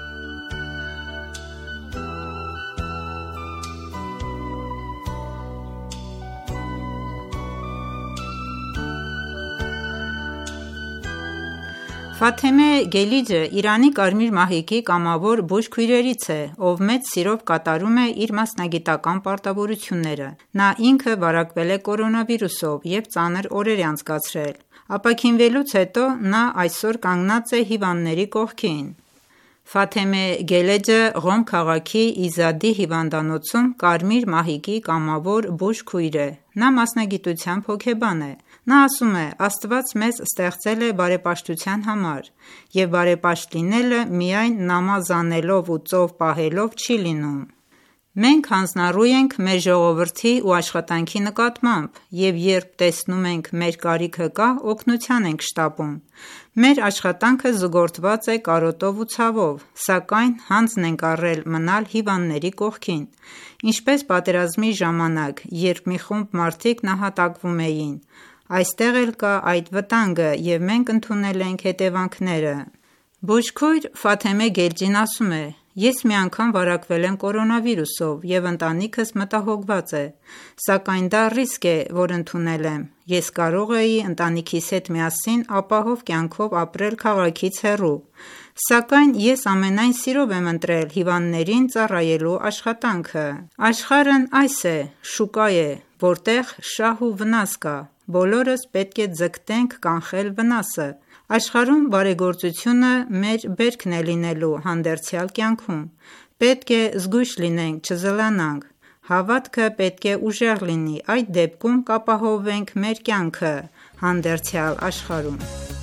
Ֆաթեմե Գելիջը Իրանի Կարմիր մահիկի կամավոր բուժքույրերից է, ով մեծ սիրով կատարում է իր մասնագիտական պարտավորությունները։ Նա ինքը վարակվել է կորոնավիրուսով և ծանր օրեր է անցկացրել։ Ապաքինվելուց հետո նա այսօր կանգնած է հիվանդների կողքին։ Ֆաթեմե Գելեջը Ղոմ քաղաքի Իզադի հիվանդանոցում Կարմիր մահիկի կամավոր բուժքույր է։ Նա մասնագիտությամբ հոգեբան է։ Նա ասում է. «Աստված մեզ ստեղծել է բարեպաշտության համար, և բարեպաշտ լինելը միայն նամազ անելով ու ծով պահելով չի լինում։ Մենք հանձնառու ենք մեր ժողովրդի ու աշխատանքի նկատմամբ և երբ տեսնում ենք մեր կարիքը կա, օգնության ենք շտապում։ Մեր աշխատանքը զուգորդված է կարոտով ու ցավով, սակայն հանձն ենք առել մնալ հիվանդների կողքին։ Ինչպես պատերազմի ժամանակ, երբ մի խումբ մարդիկ նահատակվում էին, այստեղ էլ կա այդ վտանգը և մենք ընդունել ենք հետևանքները»։ Բուժքույր Ֆաթեմե Գելջին ասում է. «Ես մի անգամ վարակվել եմ կորոնավիրուսով և ընտանիքս մտահոգված է, սակայն դա ռիսկ է, որ ընդունել եմ։ Ես կարող էի ընտանիքիս հետ միասին ապահով կյանքով ապրել քաղաքից հեռու, սակայն ես ամենայն սիրով եմ ընտրել հիվանդներին ծառայելու աշխատանքը։ Աշխարհն այս է, շուկա է, որտեղ շահ ու վնաս կա։ Բոլորս պետք է ձգտենք կանխել վնասը։ Աշխարհում բարեգործությունը մեր բերքն է լինելու հանդերձյալ կյանքում։ Պետք է զգույշ լինենք, չզլանանք։ Հավատքը պետք է ուժեղ լինի, այդ դեպքում կապահովենք մեր կյանքը հանդերձյալ աշխարհում»։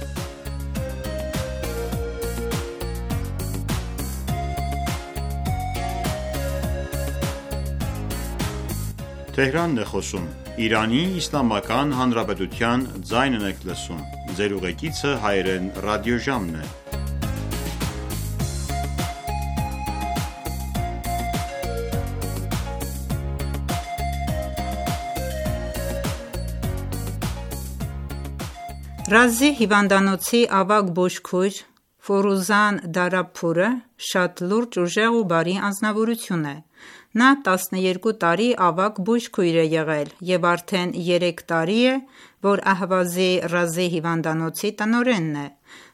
Ռազի հիվանդանոցի ավագ բուժքույր Ֆորուզան Դարաբփուրը շատ լուրջ, ուժեղ ու բարի անձնավորություն է։ Նա տասներկու տարի ավագ բուժքույր է եղել և արդեն երեք տարի է, որ Ահվազի Ռազի հիվանդանոցի տնօրենն է։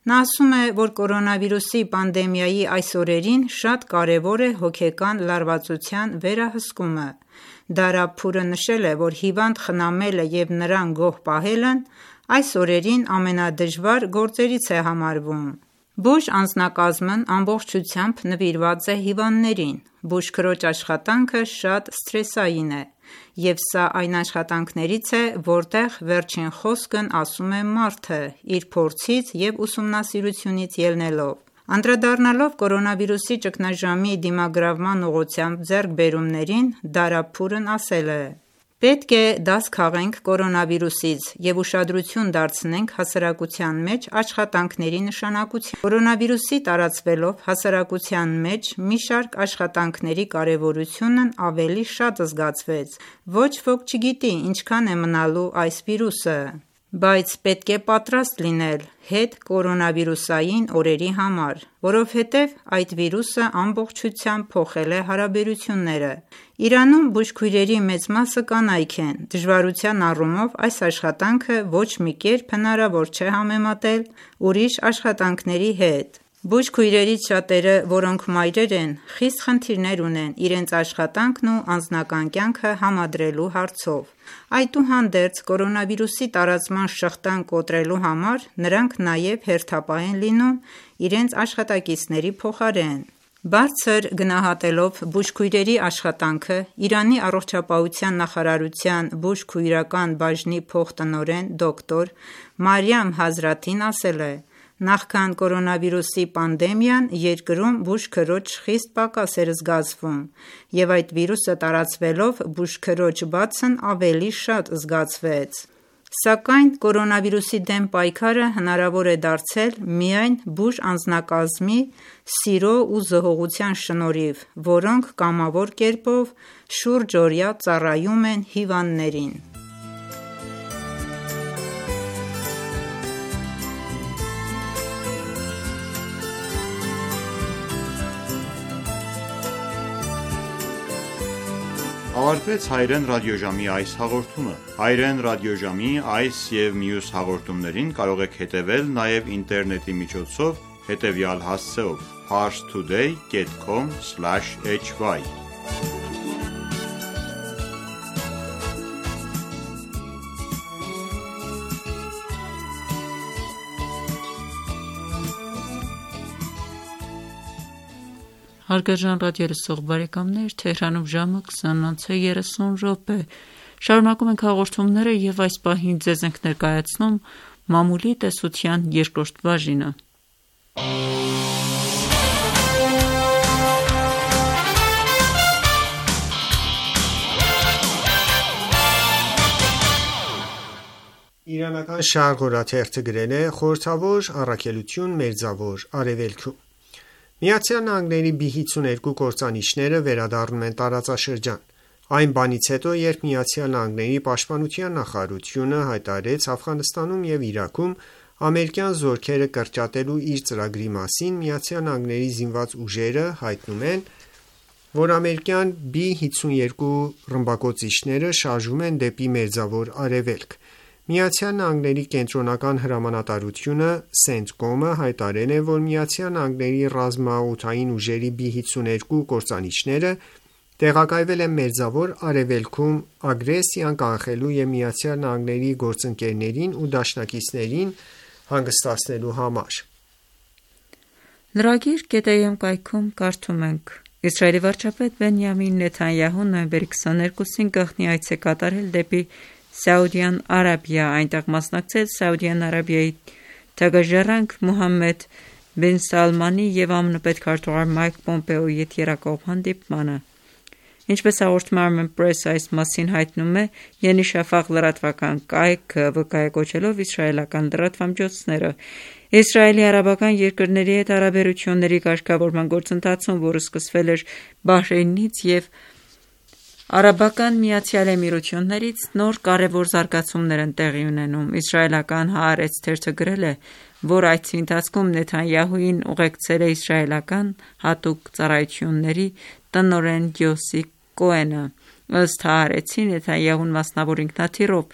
Նա ասում է, որ կորոնավիրուսի պանդեմիայի այս օրերին շատ կարևոր է հոգեկան լարվածության վերահսկումը։ Դարաբփուրը նշել է, որ հիվանդ խնամելը և նրան գոհ պահելն այս օրերին ամենադժվար գործերից է համարվում։ Բուշ անձնակազմն ամբողջությամբ նվիրված է հիվանդներին։ Բուշ քրոջ աշխատանքը շատ սթրեսային է, և սա այն աշխատանքներից է, որտեղ վերջին խոսքն ասում է մարդը՝ իր փորձից և ուսումնասիրությունից ելնելով։ Անդրադառնալով կորոնավիրուսի ճգնաժամի դիմագրավման ուղղությամբ ձեռքբերումներին, Դարաբփուրն ասել է. «Պետք է դաս քաղենք կորոնավիրուսից և ուշադրություն դարձնենք հասարակության մեջ աշխատանքների նշանակությանը։ Կորոնավիրուսի տարածվելով հասարակության մեջ մի շարք աշխատանքների կարևորությունն ավելի շատ զգացվեց։ Ոչ ոք չգիտի ինչքան է մնալու այս վիրուսը, բայց պետք է պատրաստ լինել հետկորոնավիրուսային օրերի համար, որովհետև այդ վիրուսը ամբողջությամբ փոխել է հարաբերությունները։ Իրանում բուժքույրերի մեծ մասը կանայք են։ Դժվարության առումով այս աշխատանքը ոչ մի կերպ հնարավոր չէ համեմատել ուրիշ աշխատանքների հետ։ Բուժքույրերից շատերը, որոնք մայրեր են, խիստ խնդիրներ ունեն իրենց աշխատանքն ու անձնական կյանքը համադրելու հարցով։ Այդուհանդերձ, կորոնավիրուսի տարածման շղթան կոտրելու համար նրանք նաև հերթապահ են լինում իրենց աշխատակիցների փոխարեն։ Բարձր գնահատելով բուժքույրերի աշխատանքը, Իրանի առողջապահության նախարարության բուժքույրական բաժնի փոխտնօրեն դոկտոր Մարիամ Հազրաթին ասել է. «Նախքան կորոնավիրուսի պանդեմիան երկրում բուժքրոջ խիստ պակաս էր զգացվում, և այդ վիրուսը տարածվելով բուժքրոջ բացն ավելի շատ զգացվեց։ Սակայն կորոնավիրուսի դեմ պայքարը հնարավոր է դարձել միայն բուժանձնակազմի սիրո ու զհողության շնորհիվ, որոնք կամավոր կերպով շուրջօրյա ծառայում են հիվանդներին»։ Ավարտվեց հայրեն ռադիոժամի այս հաղորդումը։ Հայրեն ռադիոժամի այս և մյուս հաղորդումներին կարող եք հետևել նաև ինտերնետի միջոցով հետևյալ հասցեով՝ parstoday dot com slash h y Հարգարժան ռադիոլսող բարեկամներ, Թեհրանում ժամը քսանինը երեսուն րոպե։ Շարունակում ենք հաղորդումները և այս պահին ձեզ ենք ներկայացնում մամուլի տեսության երկրորդ բաժինը։ Իրանական Շարղ օրաթերթը գրել է. «Խորհրդավոր առաքելություն Մերձավոր Արևելքում։ ԱՄՆ-ի բի հիսունհինգ կործանիչները վերադառնում են տարածաշրջան։ Այն բանից հետո, երբ ԱՄՆ-ի պաշտպանության նախարարությունը հայտարարեց Աֆղանստանում և Իրաքում ամերիկյան զորքերը կրճատելու իր ծրագրի մասին, ԱՄՆ-ի զինված ուժերը հայտնում են, որ ամերիկյան բի հիսունյոթ ռմբակոծիչները շարժվում են դեպի Մերձավոր Արևելք։ ԱՄՆ-ի կենտրոնական հրամանատարությունը CENTCOM-ը հայտարարել է, որ ԱՄՆ-ի ռազմաօդային ուժերի բի հիսունհինգ կործանիչները տեղակայվել են Մերձավոր Արևելքում ագրեսիան կանխելու և ԱՄՆ-ի գործընկերներին ու դաշնակիցներին հանգստացնելու համար։ Lragir.am կայքում կարդում ենք. Իսրայելի վարչապետ Բենյամին Նեթանյահուն նոյեմբերի քսաներկուսին գաղտնի այց է կատարել դեպի Սաուդյան Արաբիա, այնտեղ մասնակցել Սաուդյան Արաբիայի թագաժառանգ Մոհամմեդ բին Սալմանի և ԱՄՆ պետքարտուղար Մայք Պոմպեոյի հետ եռակողմ հանդիպմանը։ Ինչպես հաղորդում է Armen Press այս մասին հայտնում է Ենի Շաֆաղ լրատվական կայքը, վկայակոչելով իսրայելական լրատվամիջոցները։ Իսրայելի արաբական երկրների հետ հարաբերությունների կարգավորման գործընթացում, որը սկսվել էր Բահրեյնից և Արաբական Միացյալ Էմիրություններից, նոր կարևոր զարգացումներ են տեղի ունենում։ Իսրայելական Հaaretz թերթը գրել է, որ այցի ընթացքում Նեթանյահուին ուղեկցել է իսրայելական հատուկ ծառայությունների տնօրեն Յոսի Կոենը։ Ըստ Haaretz-ի, Նեթանյահուն մասնավոր ինքնաթիռով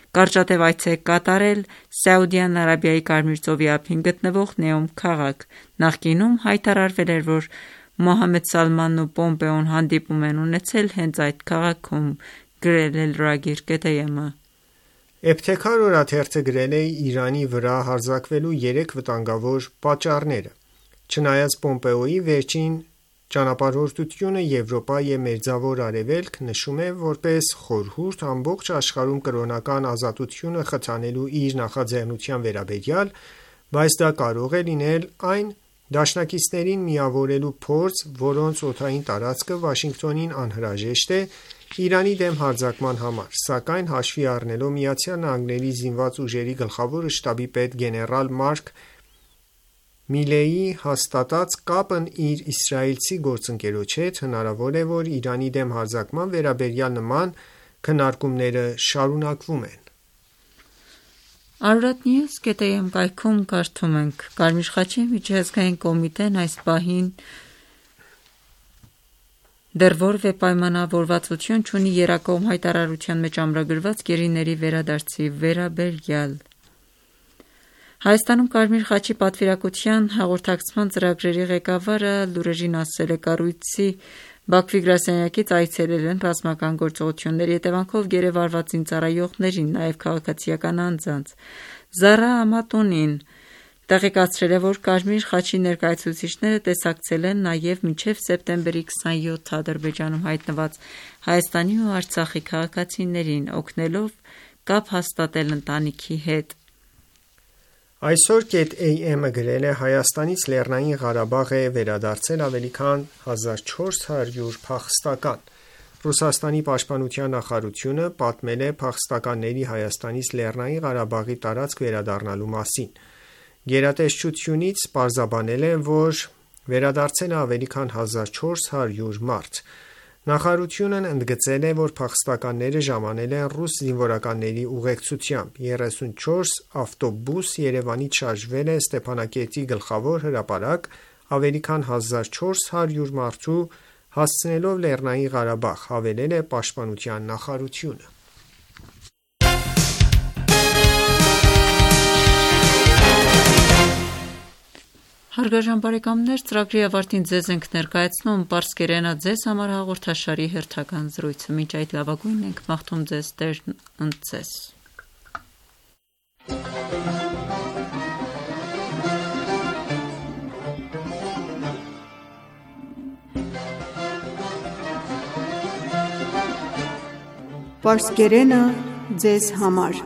Կարճատև այց է կատարել Սաուդյան Արաբիայի Կարմիր ծովի ափին գտնվող Նեոմ քաղաք։ Նախկինում հայտարարվել էր, որ Մոհամմեդ Սալմանն ու Պոմպեոն հանդիպում են ունեցել հենց այդ քաղաքում, գրել է լրագիր K T M-ը։ Էբթեքար օրաթերթը գրել է Իրանի վրա հարձակվելու երեք վտանգավոր պատճառները։ Չնայած Պոմպեոյի վերջին ճանապարհորդությունը Եվրոպա և Մերձավոր Արևելք նշում է որպես խորհուրդ ամբողջ աշխարհում կրոնական ազատությունը խթանելու իր նախաձեռնության վերաբերյալ, բայց դա կարող է լինել այն դաշնակիցներին միավորելու փորձ, որոնց օդային տարածքը Վաշինգտոնին անհրաժեշտ է Իրանի դեմ հարձակման համար, սակայն հաշվի առնելով ԱՄՆ զինված ուժերի գլխավոր շտաբի պետ գեներալ Մարկ Միլեի հաստատած կապն իր իսրայելցի գործընկերոջ հետ, հնարավոր է, որ Իրանի դեմ հարձակման վերաբերյալ նման քննարկումները շարունակվում են։ Արարատ News K T M կայքում կարդում ենք. Կարմիր խաչի միջազգային կոմիտեն այս պահին դեռ որևէ պայմանավորվածություն չունի եռակողմ հայտարարության մեջ ամրագրված գերիների վերադարձի վերաբերյալ։ Հայաստանում Կարմիր խաչի պատվիրակության հաղորդակցման ծրագրերի ղեկավարը լուրերին ասել է կառույցի Բաքվի գրասենյակից այցելել են ռազմական գործողությունների հետևանքով գերեվարված զինծառայողներին, նաև քաղաքացիական անձանց։ Զարա Ամատոնին տեղեկացրել է, որ Կարմիր խաչի ներկայացուցիչները տեսակցել են նաև մինչև սեպտեմբերի քսանյոթը Ադրբեջանում հայտնված Հայաստանի ու Արցախի քաղաքացիներին, օգնելով կապ հաստատել ընտանիքի հետ։ Այսօր K T M-ը գրել է Հայաստանից Լեռնային Ղարաբաղ է վերադարձել ավելի քան հազար չորս հարյուր փախստական։ Ռուսաստանի պաշտպանության նախարարությունը պատմել է փախստականների Հայաստանից Լեռնային Ղարաբաղի տարածք վերադառնալու մասին։ Գերատեսչությունից պարզաբանել է, որ վերադարձել է ավելի քան հազար չորս հարյուր մարդ։ Նախարարությունն ընդգծել է, որ փախստականները ժամանել են ռուս զինվորականների ուղեկցությամբ։ երեսունչորս ավտոբուս Երևանից շարժվել է Ստեփանակերտի գլխավոր հրապարակ ավելի քան հազար չորս հարյուր մարդու հասցնելով Լեռնային Ղարաբաղ, հավելել է պաշտպանության նախարարությունը։ Հարգարժան բարեկամներ, ծրագրի ավարտին ձեզ ենք ներկայացնում Պարսկերենա ձեզ համար հաղորդաշարի հերթական զրույցը։ Մինչ այդ լավագույնն ենք մաղթում ձեզ Տերն ընդ ձեզ։ Պարսկերենա ձեզ համար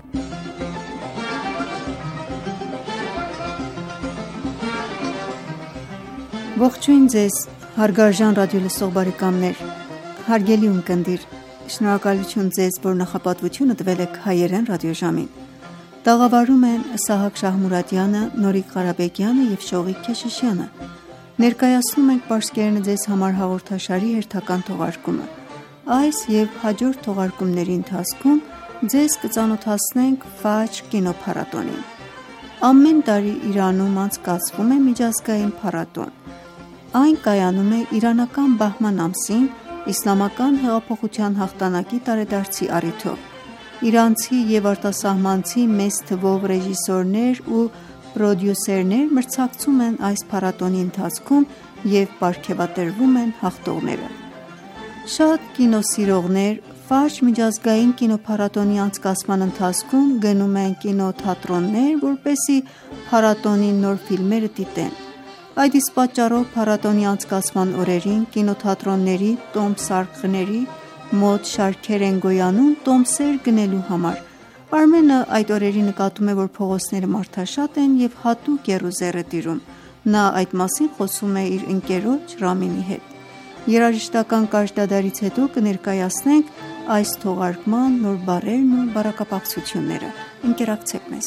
Ողջույն ձեզ, հարգարժան ռադիոլսող բարեկամներ, հարգելի ունկնդիր, շնորհակալություն ձեզ, որ նախապատվությունը տվել եք հայերեն ռադիոժամին։ Տաղավարում են Սահակ Շահմուրադյանը, Նորիկ Ղարաբեկյանը և Շողիկ Քեշիշյանը։ Ներկայացնում ենք Պարսկերենը ձեզ համար հաղորդաշարի հերթական թողարկումը։ Այս և հաջորդ թողարկումների ընթացքում ձեզ կծանոթացնենք Ֆաջր կինոփառատոնին։ Ամեն տարի Իրանում անցկացվում է միջազգային փառատոն։ Այն կայանում է իրանական բահման ամսին իսլամական հեղափոխության հաղթանակի տարեդարձի առիթով։ Իրանցի և արտասահմանցի մեծ թվով ռեժիսորներ ու պրոդյուսերներ մրցակցում են այս փառատոնի ընթացքում և պարգևատրվում են հաղթողները։ Շատ կինոսիրողներ Ֆաջր միջազգային կինոփառատոնի անցկացման ընթացքում գնում են կինոթատրոններ, որպեսզի փառատոնի նոր ֆիլմերը դիտեն։ Այդ իսկ պատճառով փառատոնի անցկացման օրերին կինոթատրոնների տոմսարկղների մոտ շարքեր են գոյանում տոմսեր գնելու համար։ Արմենը այդ օրերի նկատում է, որ փողոցները մարդաշատ են և հատուկ եռուզեռ է տիրում։ Նա այդ մասին խոսում է իր ընկերոջ Ռամինի հետ։ Երաժշտական կարճ դադարից հետո կներկայացնենք այս թողարկման նոր բառերն ու բառակապակցությունները։ Ընկերակցեք մեզ։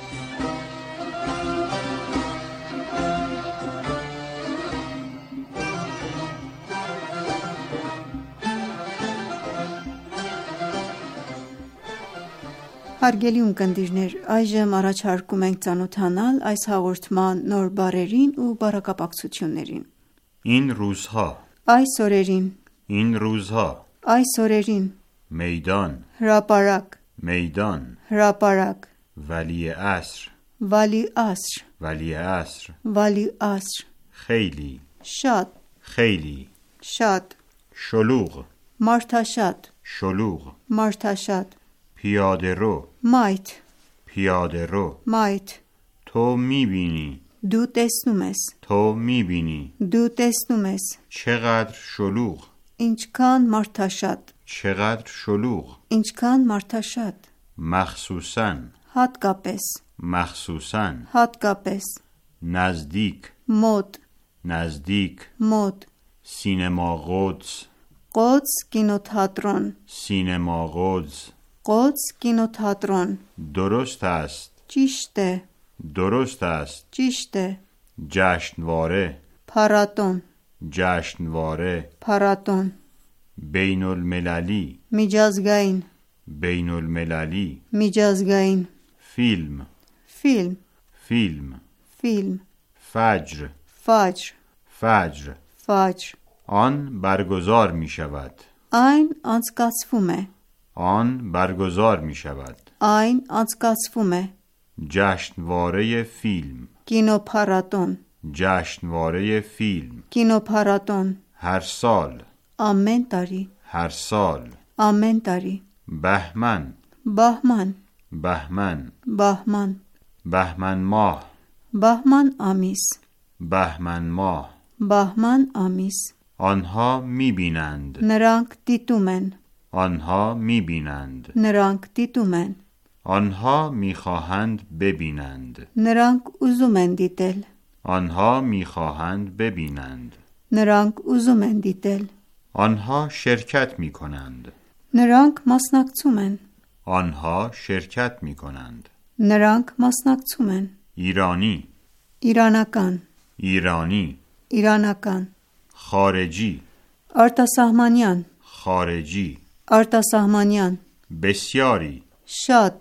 Հարգելի ունկնդիրներ, այժմ առաջարկում ենք ծանոթանալ այս հաղորդման նոր բառերին ու բառակապակցություններին։ Ին ռուզհա Այս օրերին, Ին ռուզհա այս օրերին, Մեյդան հրապարակ, میدان հրապարակ ولی عصر ولی عصر ولی عصر ولی عصر خیلی شاد خیلی شاد شلوغ մարդաշատ شلوغ մարդաշատ پیاده رو مایت پیاده رو مایت تو میبینی دو տեսնում ես تو میبینی دو տեսնում ես چقدر شلوغ ինչքան մարդաշատ چقدر شلوغ ինչքան մարդաշատ مخصوصاً հատկապես مخصوصاً հատկապես نزدیک مد نزدیک مد سینما قدس قدس کینوتئاترون سینما قدس قدس کینوتئاترون درست است ճիշտ է درست است ճիշտ է جشنواره փառատոն جشنواره փառատոն بین المللی միջազգային بین المللی միջազգային فیلم فیلم فیلم فیلم فجر فجر فجر فجر آن برگزار می شود այն անցկացվում է آن برگزار می شود այն անցկացվում է جشنواره فیلم կինոփառատոն جشنواره فیلم կինոփառատոն هر سال ամեն տարի هر سال ամեն տարի بهمن բահման بهمن բահման بهمن ماه բահման ամիս بهمن ماه բահման ամիս آنها می بینند նրանք դիտում են آنها می بینند նրանք դիտում են آنها می خواهند ببینند նրանք ուզում են դիտել آنها می خواهند ببینند նրանք ուզում են դիտել آنها شرکت می کنند նրանք մասնակցում են آنها شرکت می کنند նրանք մասնակցում են ایرانی իրանական ایرانی իրանական خارجی արտասահմանյան خارجی արտասահմանյան بسیاری շատ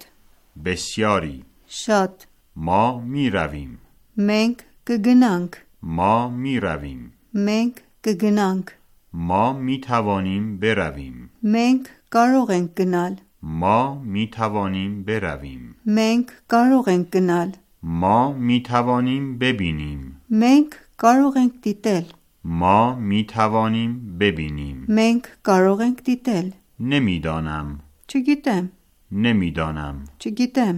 بسیاری շատ ما می رویم մենք կգնանք ما می رویم մենք կգնանք ما می توانیم برویم մենք կարող ենք գնալ ما می توانیم برویم մենք կարող ենք գնալ ما می توانیم ببینیم մենք կարող ենք դիտել ما می توانیم ببینیم մենք կարող ենք դիտել نمیدانم չգիտեմ نمیدانم չգիտեմ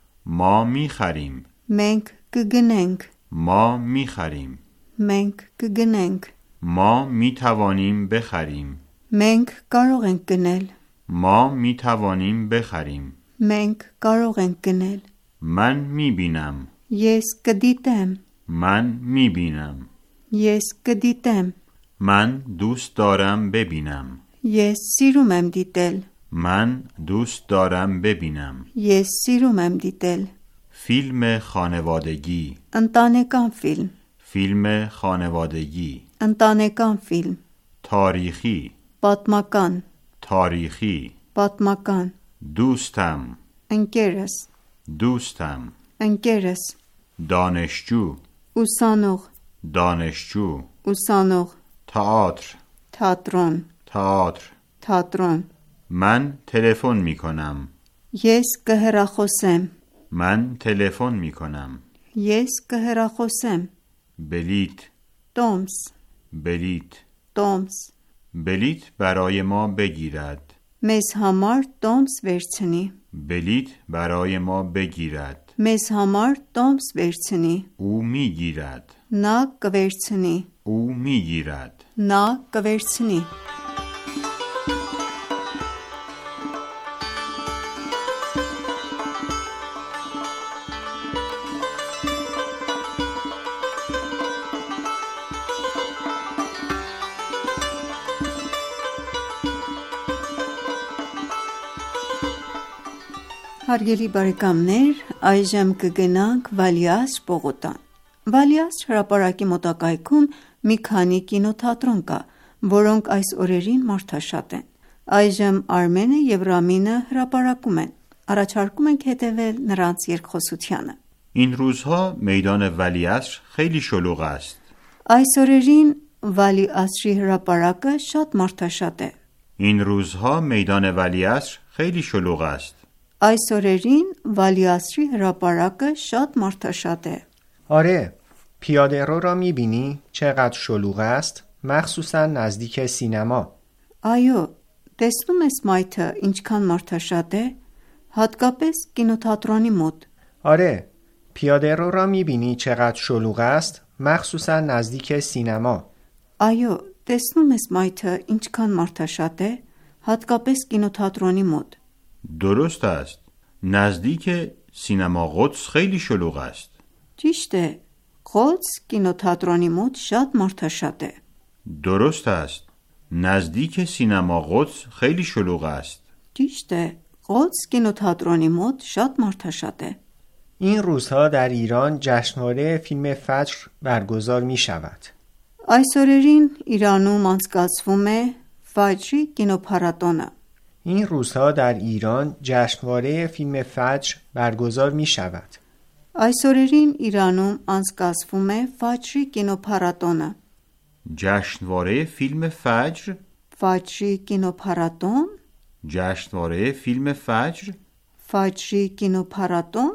ما می خریم մենք կգնենք ما می خریم մենք կգնենք ما می توانیم بخریم մենք կարող ենք գնել ما می توانیم بخریم մենք կարող ենք գնել من می بینم ես կդիտեմ من می بینم ես կդիտեմ من دوست دارم ببینم ես սիրում եմ դիտել من دوست دارم ببینم ես սիրում եմ դիտել فیلم خانوادگی ընտանեկան ֆիլմ فیلم خانوادگی ընտանեկան ֆիլմ تاریخی պատմական تاریخی պատմական دوستم ընկերս دوستم ընկերս دانشجو ուսանող دانشجو ուսանող تئاتر թատրոն تئاتر թատրոն من تلفن می کنم ես կհեռախոսեմ من تلفن می کنم ես կհեռախոսեմ بلیت տոմս بلیت տոմս بلیت برای ما بگیرد մեզ համար տոմս վերցնի بلیت برای ما بگیرد մեզ համար տոմս վերցնի او میگیرد նա կվերցնի او میگیرد նա կվերցնի Հարգելի բարեկամներ, այժմ կգնանք Վալիաս պողոտան։ Վալիաս հրապարակի մոտակայքում մի քանի կինոթատրոն կա, որոնք այս օրերին մարդաշատ են։ Այժմ Արմենը և Ռամինը հրապարակում են։ Առաջարկում ենք հետևել նրանց երկխոսությանը։ این روزها میدان ولیعصر خیلی شلوغ است. Այս օրերին Վալիասրի հրապարակը շատ մարդաշատ է։ این روزها میدان ولیعصر خیلی شلوغ است. Այս օրերին Վալիասրի հրապարակը շատ մարդաշատ է. آره، پیاده رو را میبینی چقدر شلوغ است، مخصوصا نزدیک سینما. Այո, տեսնում ես մայթը ինչքան մարդաշատ է, հատկապես կինոթատրոնի մոտ. آره، پیاده رو را میبینی چقدر شلوغ است، مخصوصا نزدیک سینما. Այո, տեսնում ես մայթը ինչքան մարդաշատ է, հատկապես կինոթատրոնի մոտ. درست است. نزدیک سینما قدس خیلی شلوغ است. Ճիշտ է, Ղոդս կինոթատրոնի մոտ շատ մարդաշատ է. درست است. نزدیک سینما قدس خیلی شلوغ است. Ճիշտ է, Ղոդս կինոթատրոնի մոտ շատ մարդաշատ է. این روزها در ایران جشنواره فیلم فجر برگزار می شود. Այս օրերին Իրանում անցկացվում է Ֆաջրի կինոփառատոնը. این روزها در ایران جشنواره فیلم فجر برگزار می شود. Այս օրերին Իրանում անցկացվում է Ֆաջրի կինոփառատոնը. جشنواره فیلم فجر؟ Ֆաջրի կինոփառատոն, جشنواره فیلم فجر؟ Ֆաջրի կինոփառատոն.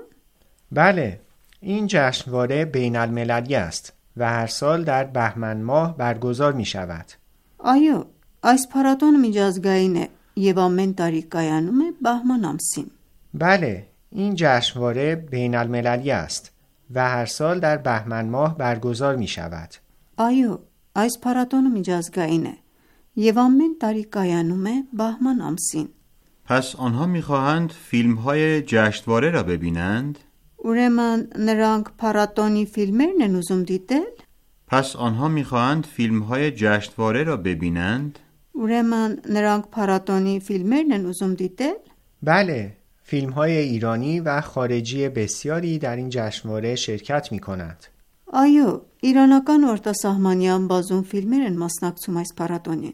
بله، این جشنواره بین المللی است و هر سال در بهمن ماه برگزار می شود. Այո, այս փառատոնը միջազգային է եւ ամեն տարի կայանում է բահման ամսին. بله، این جشنواره بین المللی است و هر سال در بهمن ماه برگزار می شود. Այո, այս փառատոնը միջազգային է եւ ամեն տարի կայանում է բահման ամսին. پس آنها می‌خواهند فیلم‌های جشنواره را ببینند؟ Ուրեմն նրանք փառատոնի ֆիլմերն են ուզում դիտել? پس آنها می‌خواهند فیلم‌های جشنواره را ببینند؟ Ուրեմն նրանք փառատոնի ֆիլմերն են ուզում դիտել? بله، فیلم‌های ایرانی و خارجی بسیاری در این جشنواره شرکت می‌کنند. Այո, իրանական ու արտասահմանյան բազում ֆիլմեր են մասնակցում այս փառատոնին.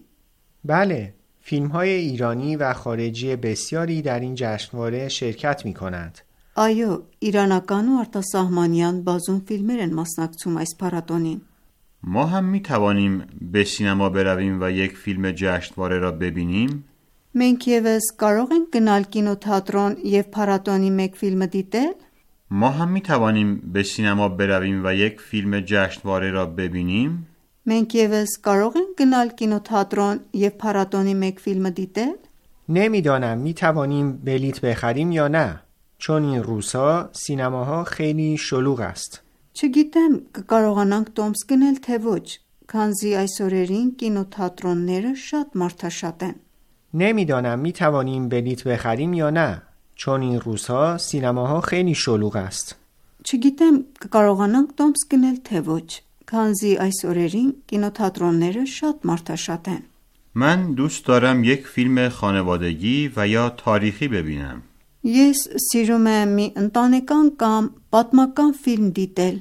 بله، فیلم‌های ایرانی و خارجی بسیاری در این جشنواره شرکت می‌کنند. Այո, իրանական ու արտասահմանյան բազում ֆիլմեր են մասնակցում այս փառատոնին. ما هم می‌توانیم به سینما برویم و یک فیلم جشنواره را ببینیم؟ Մենք եւս կարող ենք գնալ կինոթատրոն եւ փառատոնի մեկ ֆիլմը դիտել? ما هم می‌توانیم به سینما برویم و یک فیلم جشنواره را ببینیم؟ Մենք եւս կարող ենք գնալ կինոթատրոն եւ փառատոնի մեկ ֆիլմը դիտել? نمیدانم می‌توانیم بلیت بخریم یا نه، چون این روزها سینماها خیلی شلوغ است. Չգիտեմ կկարողանանք տոմս գնել թե ոչ, քանզի այս օրերին կինոթատրոնները շատ մարդաշատ են. نمیدانم می‌توانیم بلیت بخریم یا نه، چون این روزها سینماها خیلی شلوغ است. Չգիտեմ կկարողանանք տոմս գնել թե ոչ, քանզի այս օրերին կինոթատրոնները շատ մարդաշատ են. من دوست دارم یک فیلم خانوادگی و یا تاریخی ببینم. Ես սիրում եմ մի ընտանեկան կամ պատմական ֆիլմ դիտել.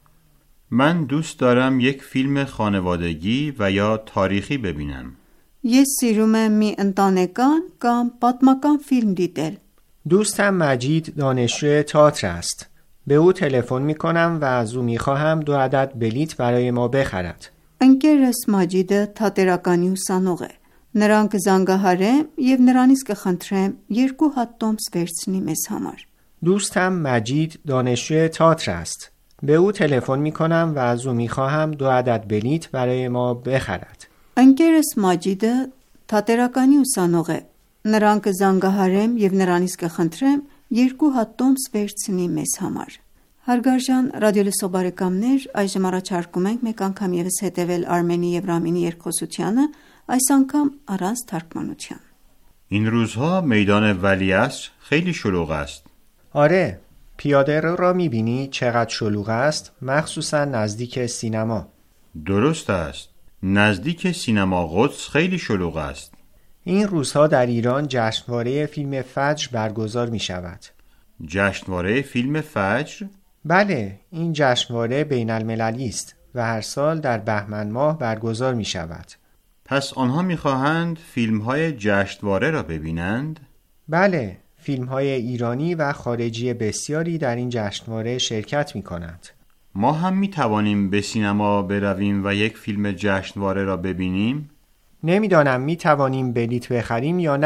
من دوست دارم یک فیلم خانوادگی و یا تاریخی ببینم. Ես սիրում եմ մի ընտանեկան կամ պատմական ֆիլմ դիտել. دوستم مجید دانشجوی تئاتر است. به او تلفن می‌کنم و از او می‌خواهم دو عدد بلیت برای ما بخرد. Ընկերս Մաջիդը թատերականի ուսանող է. Նրան կզանգահարեմ եւ նրանից կխնդրեմ երկու հատ տոմս վերցնի մեզ համար. دوستم مجید دانشجوی تئاتر است. به او تلفن می‌کنم و از او می‌خواهم دو عدد بلیت برای ما بخرد. Ընկերս Մաջիդը թատերականի ուսանող է. Նրան կզանգահարեմ եւ նրանից կխնդրեմ երկու հատ տոմս վերցնի մեզ համար. Հարգարժան ռադիոլսող բարեկամներ, այժմ առաջարկում ենք մեկ անգամ եւս հետևել Արմենի եւ Ռամինի երկխոսությանը, այս անգամ առանց թարգմանության. این روزها میدان ولیعصر خیلی شلوغ است. آره، پیاده رو را می‌بینی چقدر شلوغ است، مخصوصا نزدیک سینما. درست است. نزدیک سینما قدس خیلی شلوغ است. این روزها در ایران جشنواره فیلم فجر برگزار می شود. جشنواره فیلم فجر؟ بله، این جشنواره بین المللی است و هر سال در بهمن ماه برگزار می شود. پس آنها می خواهند فیلم های جشنواره را ببینند؟ بله، فیلم های ایرانی و خارجی بسیاری در این جشنواره شرکت می کنند. ما هم می توانیم به سینما برویم و یک فیلم جشنواره را ببینیم؟ نمیدانم می توانیم بلیت بخریم یا نه،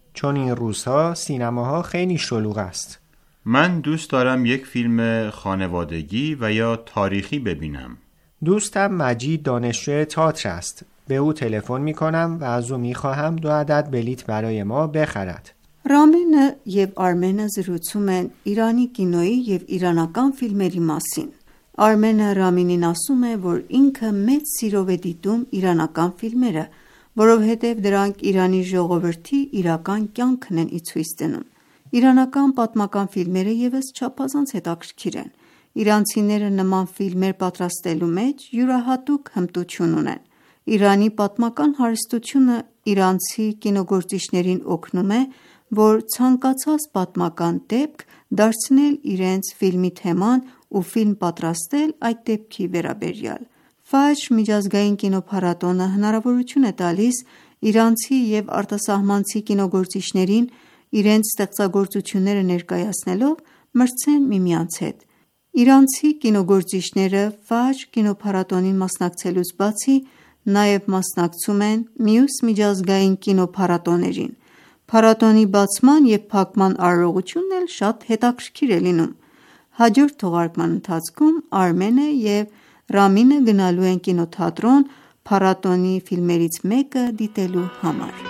چون این روزها سینماها خیلی شلوغ است. من دوست دارم یک فیلم خانوادگی و یا تاریخی ببینم. دوستم مجید دانشجوی تئاتر است. به او تلفن می کنم و از او می خواهم دو عدد بلیت برای ما بخرد. Ռամենը եւ Արմենը զրուցում են Իրանի կինոյի եւ իրանական ֆիլմերի մասին։ Արմենը Ռամինին ասում է, որ ինքը մեծ սիրով է դիտում իրանական ֆիլմերը, որովհետեւ դրանք Իրանի ժողովրդի իրական կյանքն են ի ցույց դնում։ Իրանական պատմական ֆիլմերը եւս չափազանց հետաքրքիր են։ Իրանցիները նման ֆիլմեր պատրաստելու մեջ յուրահատուկ հմտություն ունեն։ Իրանի պատմական հարստությունը իրանցի կինոգործիչներին օգնում է, որ ցանկացած պատմական դեպք դարձնել իրենց ֆիլմի թեման ու ֆիլմ պատրաստել այդ դեպքի վերաբերյալ։ Ֆաջր միջազգային կինոփառատոնը հնարավորություն է տալիս իրանցի եւ արտասահմանցի կինոգործիչներին իրենց ստեղծագործությունները ներկայացնելով մրցեն միմյանց հետ։ Իրանցի կինոգործիչները Ֆաջր կինոփառատոնին մասնակցելուց բացի նաև մասնակցում են մյուս միջազգային կինոփառատոներին։ Փառատոնի բացման և փակման արարողությունն էլ շատ հետաքրքիր է լինում։ Հաջորդ թողարկման ընթացքում Արմենը և Ռամինը գնալու են կինոթատրոն փառատոնի ֆիլմերից մեկը դիտելու համար։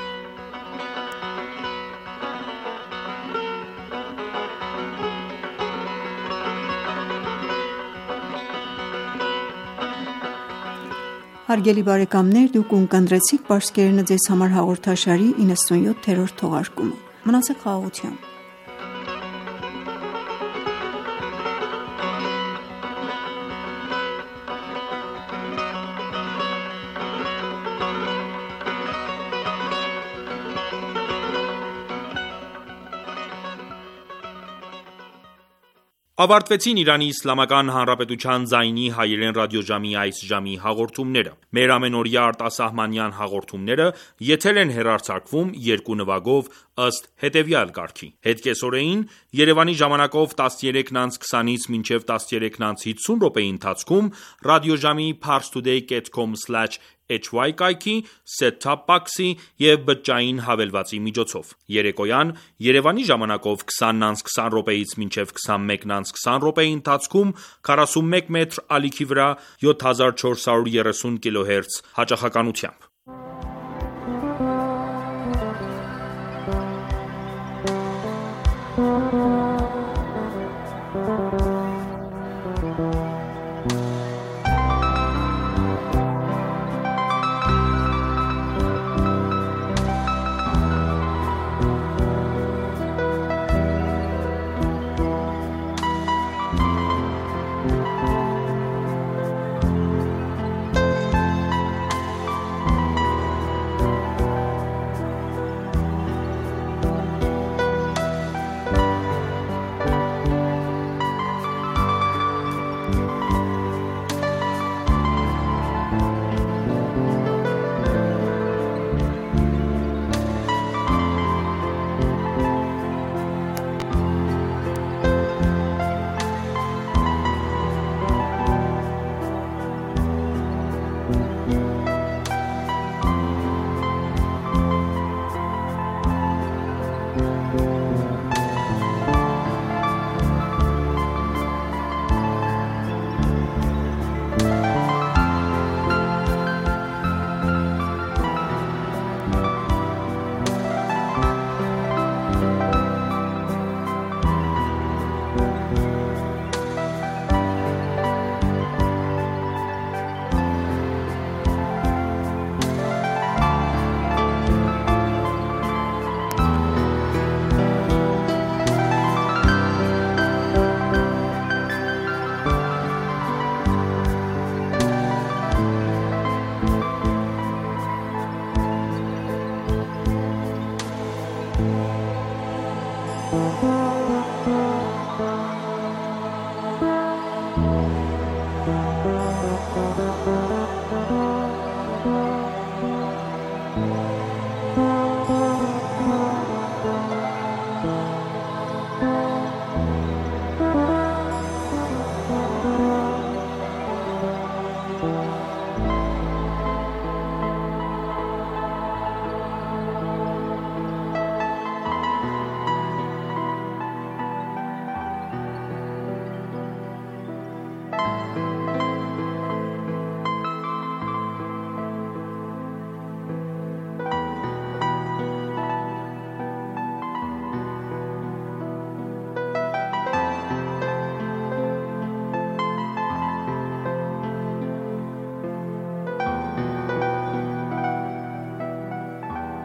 Հարգելի բարեկամներ, դուք ունկնդրեցիք Պարսկերենը ձեզ համար հաղորդաշարի իննսունյոթերորդ թողարկումը։ Մնացեք խաղաղությամբ։ Ավարտվեցին Իրանի Իսլամական Հանրապետության ձայնի հայերեն ռադիոժամի այս ժամի հաղորդումները։ Մեր ամենօրյա արտասահմանյան հաղորդումները եթեր են հեռարձակվում երկու նվագով ըստ հետևյալ կարգի։ Հետկեսօրեին Երևանի ժամանակով տասներեքն անց քսանից մինչև տասներեքն անց հիսուն րոպեի ընթացքում ռադիոժամի parstoday dot com slash h y կայքի set-top box-ի և բջջային հավելվածի միջոցով։ Երեկոյան Երևանի ժամանակով քսանն անց քսան րոպեից մինչև քսանմեկն անց քսան րոպեի ընթացքում քառասունմեկ մետր ալիքի վրա յոթ հազար չորս հարյուր երեսուն կիլոհերց հաճախականությամբ։